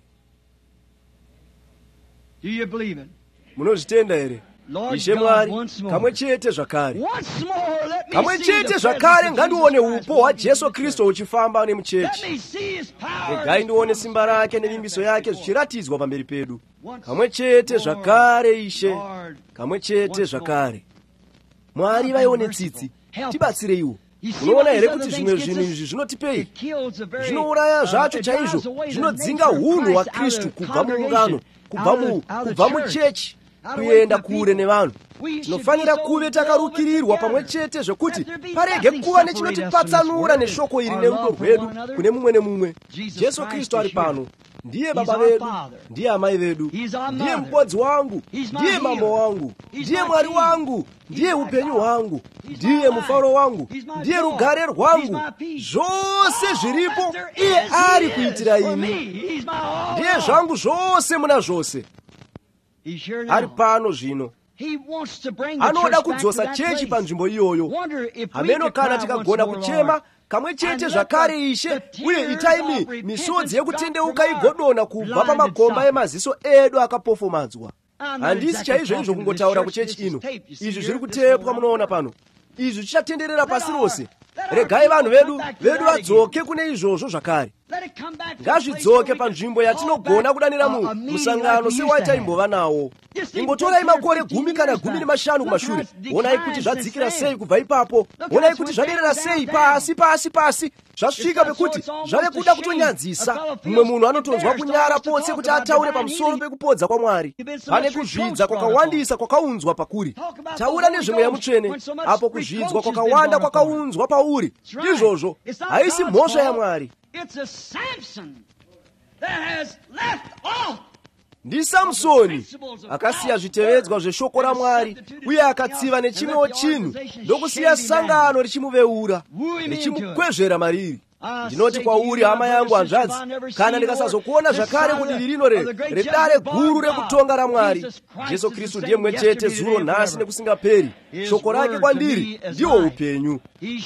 Munozvitenda here? Ishe Mwari, kamwe chete zvakare, kamwe chete zvakare ngandione upo hwaJesu Kristu uchifamba nemuchechi. Regai ndione simba rake nevimbiso yake zvichiratidzwa pamberi pedu. Kamwe chete zvakare Ishe, kamwe chete zvakare. Mwari, vaione tsitsi, tibatsireiwo. Unoona here kuti zvimwe zvinhu izvi zvinotipei? Zvinouraya zvacho chaizvo, zvinodzinga unhu hwaKristu kubva muungano, kubva muchechi kuenda kure nevanhu. Tinofanira kuve takarukirirwa pamwe chete zvokuti parege kuva nechinotipatsanura neshoko iri nerudo rwedu kune mumwe nemumwe. Jesu Kristu ari pano, ndiye baba vedu, ndiye amai vedu, ndiye mupodzi wangu, ndiye mambo wangu, ndiye Mwari wangu, ndiye upenyu hwangu, ndiye mufaro wangu, ndiye rugare rwangu. Zvose zviripo iye ari kuitira ini, ndiye zvangu zvose muna zvose. Ari pano zvino, anoda kudzosa chechi panzvimbo iyoyo. Hameno kana tikagona kuchema kamwe chete zvakare Ishe, uye itaimi misodzi yekutendeuka igodona kubva pamakomba emaziso edu akapofomadzwa. Handisi chaizvo izvo kungotaura kuchechi ino, izvi zviri kutepwa munoona pano, izvi zvichatenderera pasi rose. Regai vanhu vedu vedu vadzoke kune izvozvo zvakare. Ngazvidzoke panzvimbo yatinogona kudanira mu musangano sewataimbova nawo. Ingotorai makore gumi kana gumi nemashanu kumashure, onai kuti zvadzikira sei kubva ipapo, onai kuti zvaderera sei pasi pasi pasi, zvasvika pekuti zvave kuda kutonyadzisa. Mumwe munhu anotonzwa kunyara pose kuti ataure pamusoro pekupodza kwaMwari. Pane kuzvidza kwakawandisa kwakaunzwa pakuri. Taura nezvemweya mutsvene, apo kuzvidzwa kwakawanda kwakaunzwa pauri. Izvozvo haisi mhosva yaMwari. Ndi Samsoni akasiya zvitevedzwa zveshoko raMwari uye akatsiva nechimwewo chinhu ndokusiya sangano richimuveura, richimukwezvera mariri. Ndinoti kwauri, hama yangu hanzvadzi, kana ndikasazokuona zvakare kudiri rino redare guru rekutonga raMwari, Jesu Kristu ndiye mwe chete dzulo, nhasi nekusingaperi. Shoko rake kwandiri ndiwo upenyu.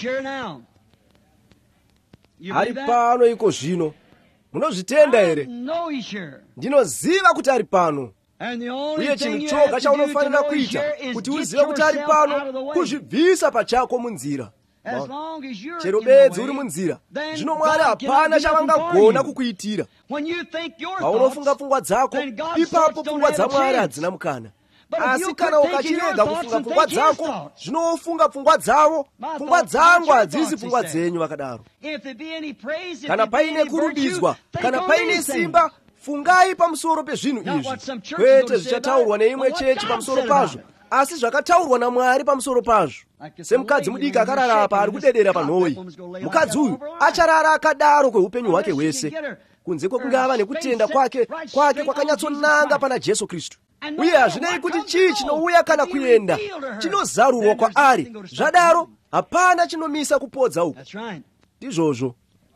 Ari pano iko zvino. Munozvitenda here? Ndinoziva kuti ari pano. Uye chinhu choga chaunofanira kuita kuti uzive kuti ari pano, kuzvibvisa pachako munzira. Chero bedzi uri munzira, zvino Mwari hapana chavangagona kukuitira. Paunofunga pfungwa dzako, ipapo pfungwa dzaMwari hadzina mukana. Asi kana ukachirega kufunga pfungwa dzako, zvinofunga pfungwa dzavo, pfungwa dzangu hadzisi pfungwa dzenyu vakadaro. Kana paine kurumbizwa, kana paine simba, fungai pamusoro pezvinhu izvi. Kwete zvichataurwa neimwe chechi pamusoro pazvo, asi zvakataurwa naMwari pamusoro pazvo. Semukadzi mudiki akararapa ari kudedera panhoi, mukadzi uyu acharara akadaro kweupenyu hwake hwese, kunze kwekunge ava nekutenda kwake kwake kwakanyatsonanga pana Jesu Kristu. Uye hazvinei kuti chii chinouya kana kuenda, chinozarurwa kwaari. Zvadaro hapana chinomisa kupodza uku. Ndizvozvo.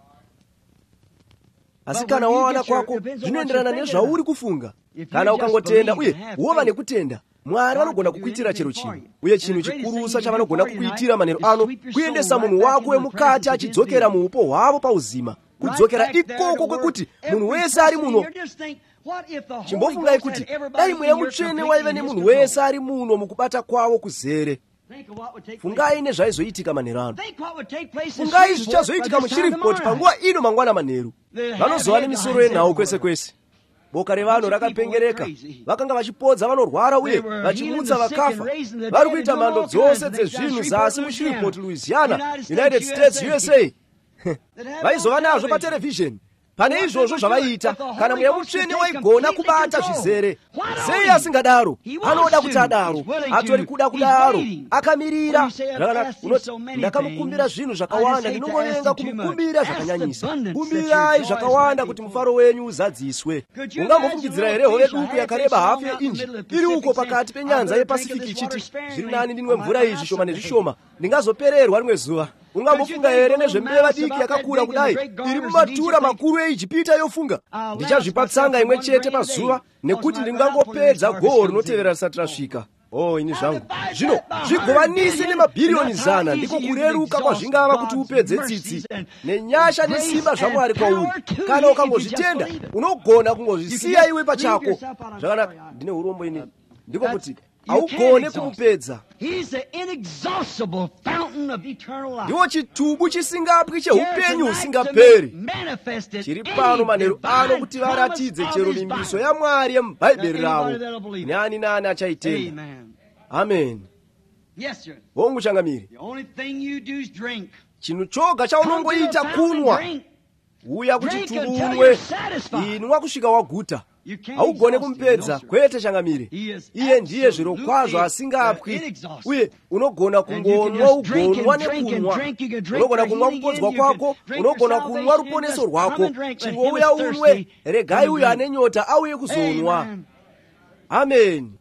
Asi kana wawana kwako zvinoenderana nezvauri kufunga. Kana ukangotenda uye wova nekutenda, Mwari vanogona kukuitira chero chinhu. Uye chinhu chikurusa chavanogona kukuitira manero ano, kuendesa munhu wako wemukati achidzokera muupo hwavo pauzima. kudzokera ikoko kwekuti munhu wese ari muno. Chimbofungai kuti dai mweya mutsvene waiva nemunhu wese ari muno mukubata kwawo kuzere. Fungai nezvaizoitika manheru ano. Fungai zvichazoitika muShreveport panguva ino mangwana manheru. Vanozova nemisoro yenhau kwese kwese. Boka revanhu rakapengereka. Vakanga vachipodza vanorwara uye vachimutsa vakafa. Vari kuita mhando dzose dzezvinhu zasi muShreveport, Louisiana, United States, U S A. Vaizova nazvo paterevhizheni. Pane izvozvo zvavaiita kana mweya mutsvene waigona kubata zvizere. Sei asingadaro? Anoda kuti adaro. Atori kuda kudaro. Akamirira. Unoti ndakamukumbira zvinhu zvakawanda, ndinongovenga kumukumbira zvakanyanyisa. Kumbirai zvakawanda kuti mufaro wenyu uzadziswe. Ungambofungidzira here hove duku yakareba hafu yeinji iri uko pakati penyanza yePasifiki ichiti zviri nani ndinwe mvura izvi shoma nezvishoma ndingazopererwa rimwe zuva? Ungambofunga here nezvembeva diki yakakura kudai iri mumatura makuru eIjipita yofunga ndichazvipa tsanga imwe chete pazuva nekuti ndingangopedza goho rinotevera risati rasvika? Oh, ini zvangu zvino zvigovanise nemabhiriyoni zana ndiko kureruka kwazvingava kuti upedze tsitsi nenyasha nesimba zvaMwari kwauri. Kana ukangozvitenda unogona kungozvisiya iwe pachako. Zvakanaka, ndine urombo ini ndiko kuti haugone kumupedza. Ndiwo chitubu chisingapwi cheupenyu husingaperi. Chiri pano manheru ano kuti varatidze chero mimbiso yaMwari yemubhaibheri ravo. Nani nani achaitenda. Amen. Hongu changamire. Chinhu choga chaunongoita kunwa. Uya kuchitubu unwe. Inwa kusvika waguta. Haugone kumupedza. Kwete changamire. Iye ndiye zviro kwazvo asingapwi. Uye unogona kungonwa ugonwa nekunwa. Unogona kunwa kupodzwa kwako. Unogona kunwa ruponeso rwako. Chingouya unwe. Regai uyo ane nyota auye kuzonwa. Amen.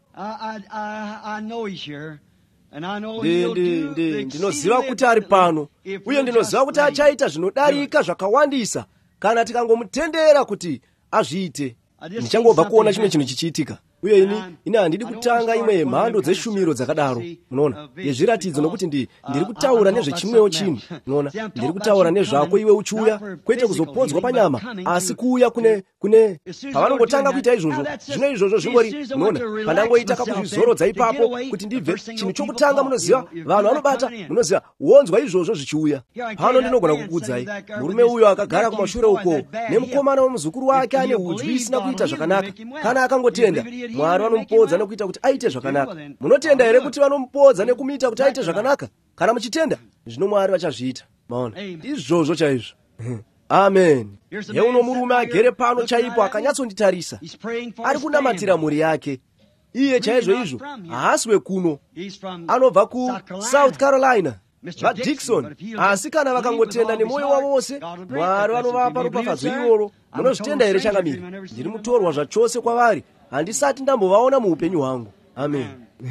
Ndinoziva kuti ari pano. Uye ndinoziva kuti achaita zvinodarika zvakawandisa kana tikangomutendera kuti azviite. Ndichangobva kuona chimwe chinhu chichiitika. Uye ini ini handidi kutanga imwe yemhando dzeshumiro dzakadaro. Munoona, yezviratidzo nokuti ndi ndiri kutaura nezvechimwewo chinhu. Munoona, ndiri kutaura nezvako iwe uchiuya, kwete kuzopodzwa panyama, asi kuuya kune kune pavanongotanga kuita izvozvo. Zvino izvozvo zvingori, munoona, pandangoita kakuzvizorodza ipapo kuti ndibve chinhu chokutanga. Munoziva vanhu vanobata, munoziva wonzwa izvozvo zvichiuya. Pano ndinogona kukuudzai murume uyo akagara kumashure uko nemukomana womuzukuru wake ane udzi isina kuita zvakanaka. Kana akangotenda, Mwari vanomupodza nekuita kuti aite zvakanaka. Munotenda here kuti vanomupodza nekumuita kuti aite zvakanaka? Kana muchitenda, zvino Mwari vachazviita. Maona, izvozvo chaizvo. Amen. Yeuno murume agere pano chaipo akanyatsonditarisa. Ari kunamatira mhuri yake. Iye chaizvo izvo haasi wekuno. Anobva ku South Carolina. VaDixon, asi kana vakangotenda nemwoyo wavo wose, Mwari vanovapa ropafadzo iroro. Munozvitenda here changamire? Ndiri mutorwa zvachose kwavari. Handisati ndambovaona muupenyu hwangu. Amen.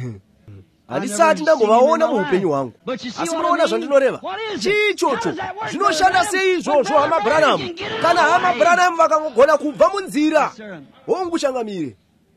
Handisati ndambovaona muupenyu hwangu. Asi munoona zvandinoreva? Chichocho zvinoshanda sei izvozvo hama Branham? Kana hama Branham vakangogona kubva munzira, hongu changamire,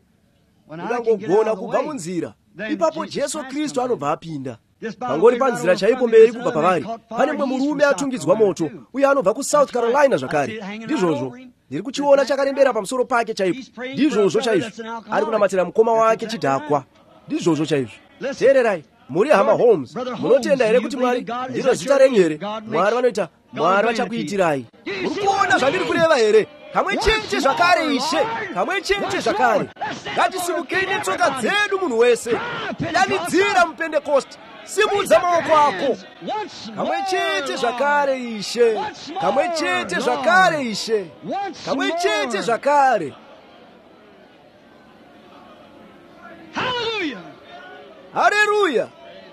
vakangogona kubva munzira, ipapo Jesu Kristu anobva apinda. Pangori panzira chaipo mberi kubva pavari, pane mumwe murume atungidzwa moto, uye anobva ku South Carolina zvakare. Ndizvozvo ndiri kuchiona chakarembera pamusoro pake chaipo. Ndizvozvo chaizvo ari kunamatira mukoma wake chidhakwa. Ndizvozvo chaizvo. Teererai, muri hama Holmes, munotenda here kuti Mwari ndiro zita renyu here? Mwari vanoita, Mwari vachakuitirai. Muri kuona zvandiri kureva here? Kamwe chete zvakare Ishe, kamwe chete zvakare. Ngatisimukei netsoka dzedu munhu wese. Danidzira muPentekoste. Simudza maoko ako. Kamwe chete zvakare Ishe, kamwe chete zvakare Ishe, kamwe chete zvakare. Hallelujah. Haleluya.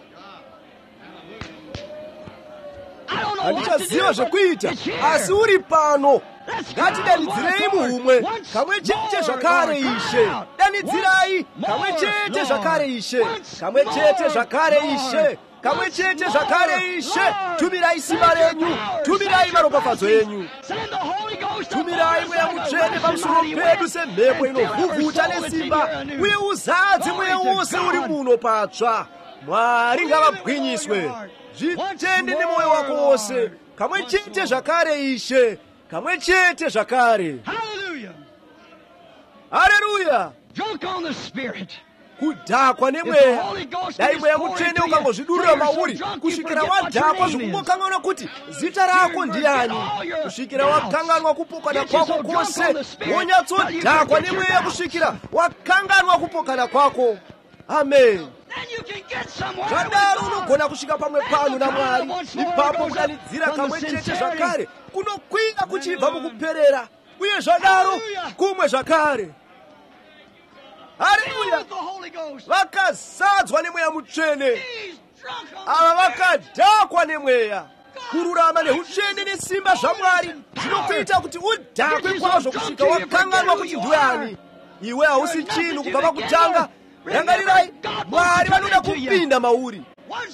Handichaziva zvekuita, asi uri pano. Ngatidanidzirei muhumwe, kamwe chete zvakare Ishe. Danidzirai, kamwe chete zvakare Ishe, kamwe chete zvakare Ishe, kamwe chete zvakare Ishe. Tumirai simba renyu, tumirai maropafadzo enyu, tumirai Mweya Mutsvene pamusoro pedu semhepo inovhuvhuta nesimba, uye uzadze mweya wose uri muno patsva. Mwari ngavabwinyiswe. Zvitende nemwoyo wako wose, kamwe chete zvakare Ishe, kamwe chete zvakare. Hallelujah. Haleluya. Drunk on the Spirit. Kudhakwa nemweya. Dai mweya mutsvene ukangozvidurira mauri kusvikira wadhakwa zvokungokanganwa kuti zita rako ndiani, kusvikira wakanganwa kupokana kwako kwose, wonyatsodhakwa nemweya kusvikira wakanganwa kupokana kwako. Amen. Zvadaro unogona kusvika pamwe panyu naMwari, ipapo kudanidzira kamwe chete zvakare kunokwira kuchibva mukuperera, uye zvadaro kumwe zvakare. Haleluya. Vakazadzwa nemweya mutsvene. Ava vakadhakwa nemweya. Kururama neutsvene nesimba zvaMwari zvinokuita kuti udhakwe kwazvo kusvika wakanganwa kuti ndiani. Iwe hausi chinhu kubva pakutanga. Rangarirai, Mwari vanoda kupinda mauri.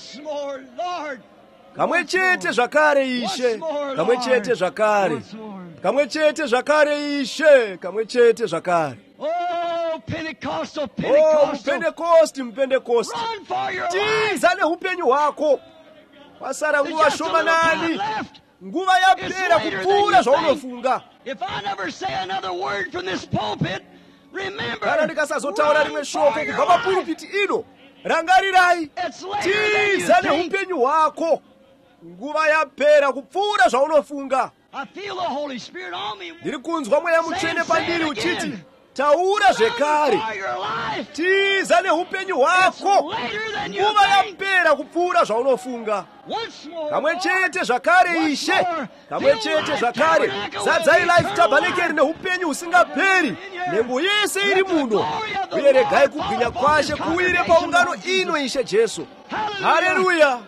Kamwe chete zvakare Ishe, kamwe chete zvakare, kamwe chete zvakare Ishe, kamwe chete zvakare. Oh, Pentecostal, Oh, Pentecostal. Pentecost, Pentecost. Run for your life. Tiza neupenyu hwako. Pasara There's nguva just a little time shomanani. left. Nguva yapera kupfuura zvaunofunga. If I never say another word from this pulpit, remember, Kana ndikasazotaura rimwe shoko run for kubva your papulpiti ino, rangarirai. It's later than you Tiza think. neupenyu hwako. Nguva yapera kupfuura zvaunofunga. I feel the Holy Spirit on me. Ndiri kunzwa mweya mutsvene Say, say pandiri it uchiti, again. taura Run zvekare. for your life. Tiza neupenyu It's hwako. later than you Nguva think. yapera kupfuura zvaunofunga. Once more, Kamwe Lord. chete zvakare Once Ishe, more. kamwe Fill chete Life zvakare. Tabernacle Zadzai with Life eternal Tabernacle life. neupenyu husingaperi. In here. Nyengo yese Let iri the muno. glory of the Uye regai Lord kubwinya fall upon kwashe this kuwire congregation, paungano Lord Jesus. ino Ishe Jesu. Hallelujah. Haleluya.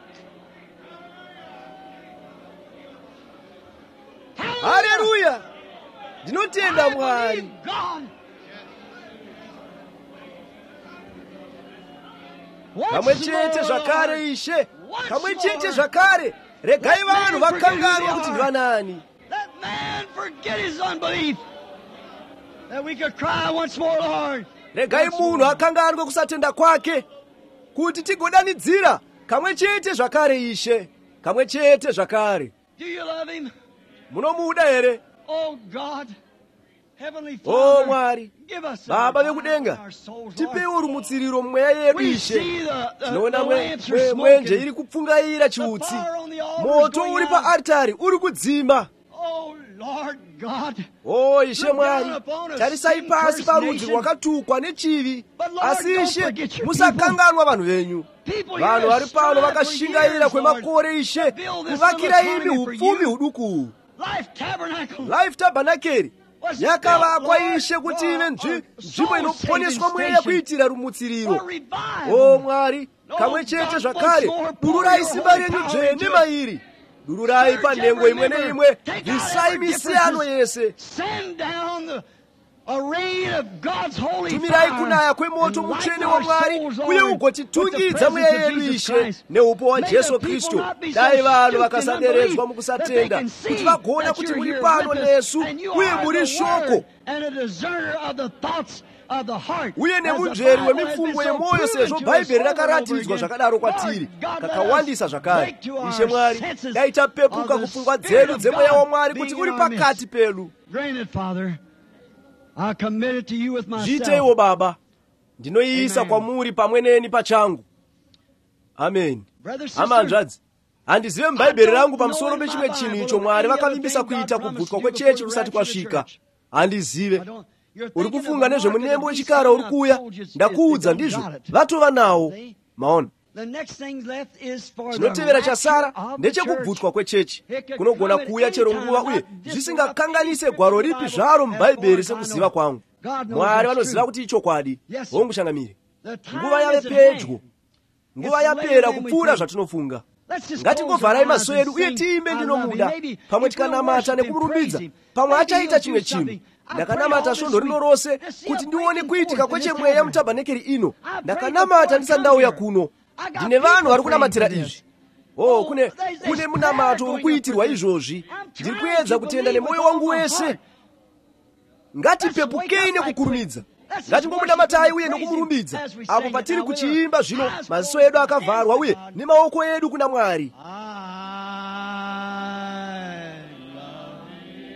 Haleluya. Ndinotenda I Mwari. believe God. Kamwe chete zvakare Ishe, kamwe chete zvakare. Regai vanhu vakanganwa kuti ndivanani. Let man forget his unbelief, that we could cry once more, Lord. Regai munhu akanganwe kusatenda kwake, kuti tigodanidzira kamwe chete zvakare Ishe, kamwe chete zvakare. Do you love him? Munomuda here? Oh God, Heavenly Oh Father, Mwari, give us a Baba revival in vekudenga, our souls, Lord. tipewo rumutsiriro mumweya yedu We Ishe. see the, the, the Tinoona mwe- lamps mwe- are mwenje smoking. iri kupfungaira The chiutsi. fire on the altar is Moto going uri out. paaritari uri kudzima. Oh Lord God, O Ishe Look Mwari, down upon us, tarisai sin pasi cursed parudzi nation. rwakatukwa nechivi. But Lord, Asi don't Ishe, forget your musakanganwa vanhu venyu. people here Vanhu have vari pano strived for vakashingaira years, Lord, kwemakore Ishe, to build this kuvakira little imi economy for upfumi you. huduku. Life Tabernacle. Life Tabernacle was yakavakwa built, Ishe Lord, kuti ive for nzvi- a nzvimbo soul inoponeswa saving mweya station. kuitira For rumutsiriro. revival. O Mwari, Oh, kamwe chete God, zvakare, once more, pour dururai your simba holy renyu power dzvene into it. mairi. Dururai Search panhengo every imwe member. neimwe, Take out bvisai every misiyano differences. yese. Send down the a rain of God's holy Tumirai fire kunaya kwemoto and light mutsvene our waMwari, souls, uye Lord, ugotitungidza with mweya the yedu presence of Ishe Jesus neupo wa Christ. Jesu May the people Kristu. not be so Dai vanhu stupid in vakasaderedzwa unbelief that they mukusatenda, can see kuti vagoona that kuti you're muri here pano with us, nesu, and you uye are muri the shoko, Word and a discerner of the thoughts of the heart. uye As the nemunzveri Bible has been wemifungo so yemoyo, proven sezvo to us bhaibheri over and over rakaratidzwa again. zvakadaro kwatiri Lord God, let kakawandisa us zvakare. break to our Ishe Mwari, senses dai tapepuka of the kupfungwa Spirit dzedu of dzemweya God waMwari being kuti in uri our pakati midst. pelu. Granted, Father, I commit it to you with myself. Zviiteiwo Baba, ndinoiisa Amen. kwamuri pamwe neni pachangu. Amen. Brother, sister, Amanzvadzi, handizive mubhaibheri rangu pamusoro pechimwe chinhu icho Mwari vakavimbisa kuita kubvutwa kwechechi kusati kwasvika. Handizive. Uri kufunga nezvemunembo wechikara uri kuuya, ndakuudza ndizvo, vatova nawo. Maona, chinotevera chasara ndechekubvutwa kwechechi. Kunogona kuuya chero nguva uye zvisingakanganise gwaro ripi zvaro mubhaibheri sekuziva kwangu. Mwari vanoziva kuti ichokwadi. Hongu shangamire, nguva yave pedyo, nguva yapera kupfuura zvatinofunga. Ngatingovharai maso edu uye tiimbe ndinomuda, pamwe tikanamata nekumurumbidza. Pamwe achaita chimwe chinhu. Ndakanamata svondo rino rose kuti ndione kuitika kwechemweya mutabhanekeri ino. Ndakanamata ndisati ndauya kuno. Ndine vanhu vari kunamatira izvi. Oh, kune kune munamato uri kuitirwa izvozvi. Ndiri kuedza kutenda nemoyo wangu wese. Ngatipepukei nekukurumidza. Ngatingomunamatai uye nekumurumbidza. Apo patiri kuchiimba zvino, maziso edu akavharwa uye nemaoko edu kuna Mwari.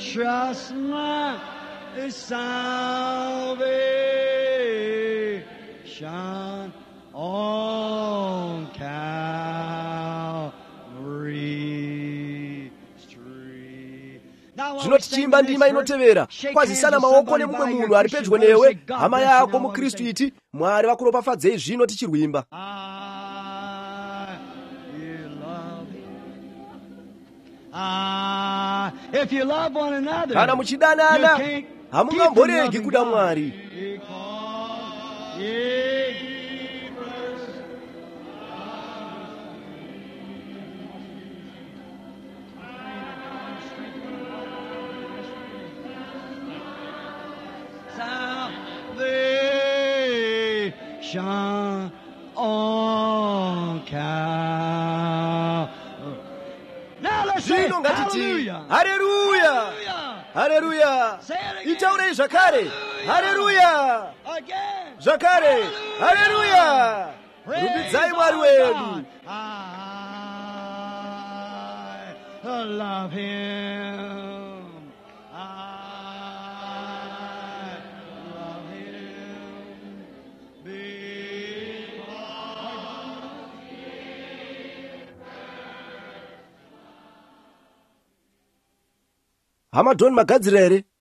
trust my salvation on Calvary Street. Zvino tichimba ndima inotevera kwazisana maoko nemumwe munhu ari pedyo newe, hama yako muKristu iti, Mwari vakuropafadzei zvino tichirwimba. Ah, if you love one another, kana muchidanana hamungamboregi kuda Mwari. Salvation on Calvary. Zvino ngatiti haleluya, haleluya. Itaurei zvakare, haleluya, zvakare, haleluya. Rumbidzai Mwari wedu. I love him. I love him. Hama Don magadzira here?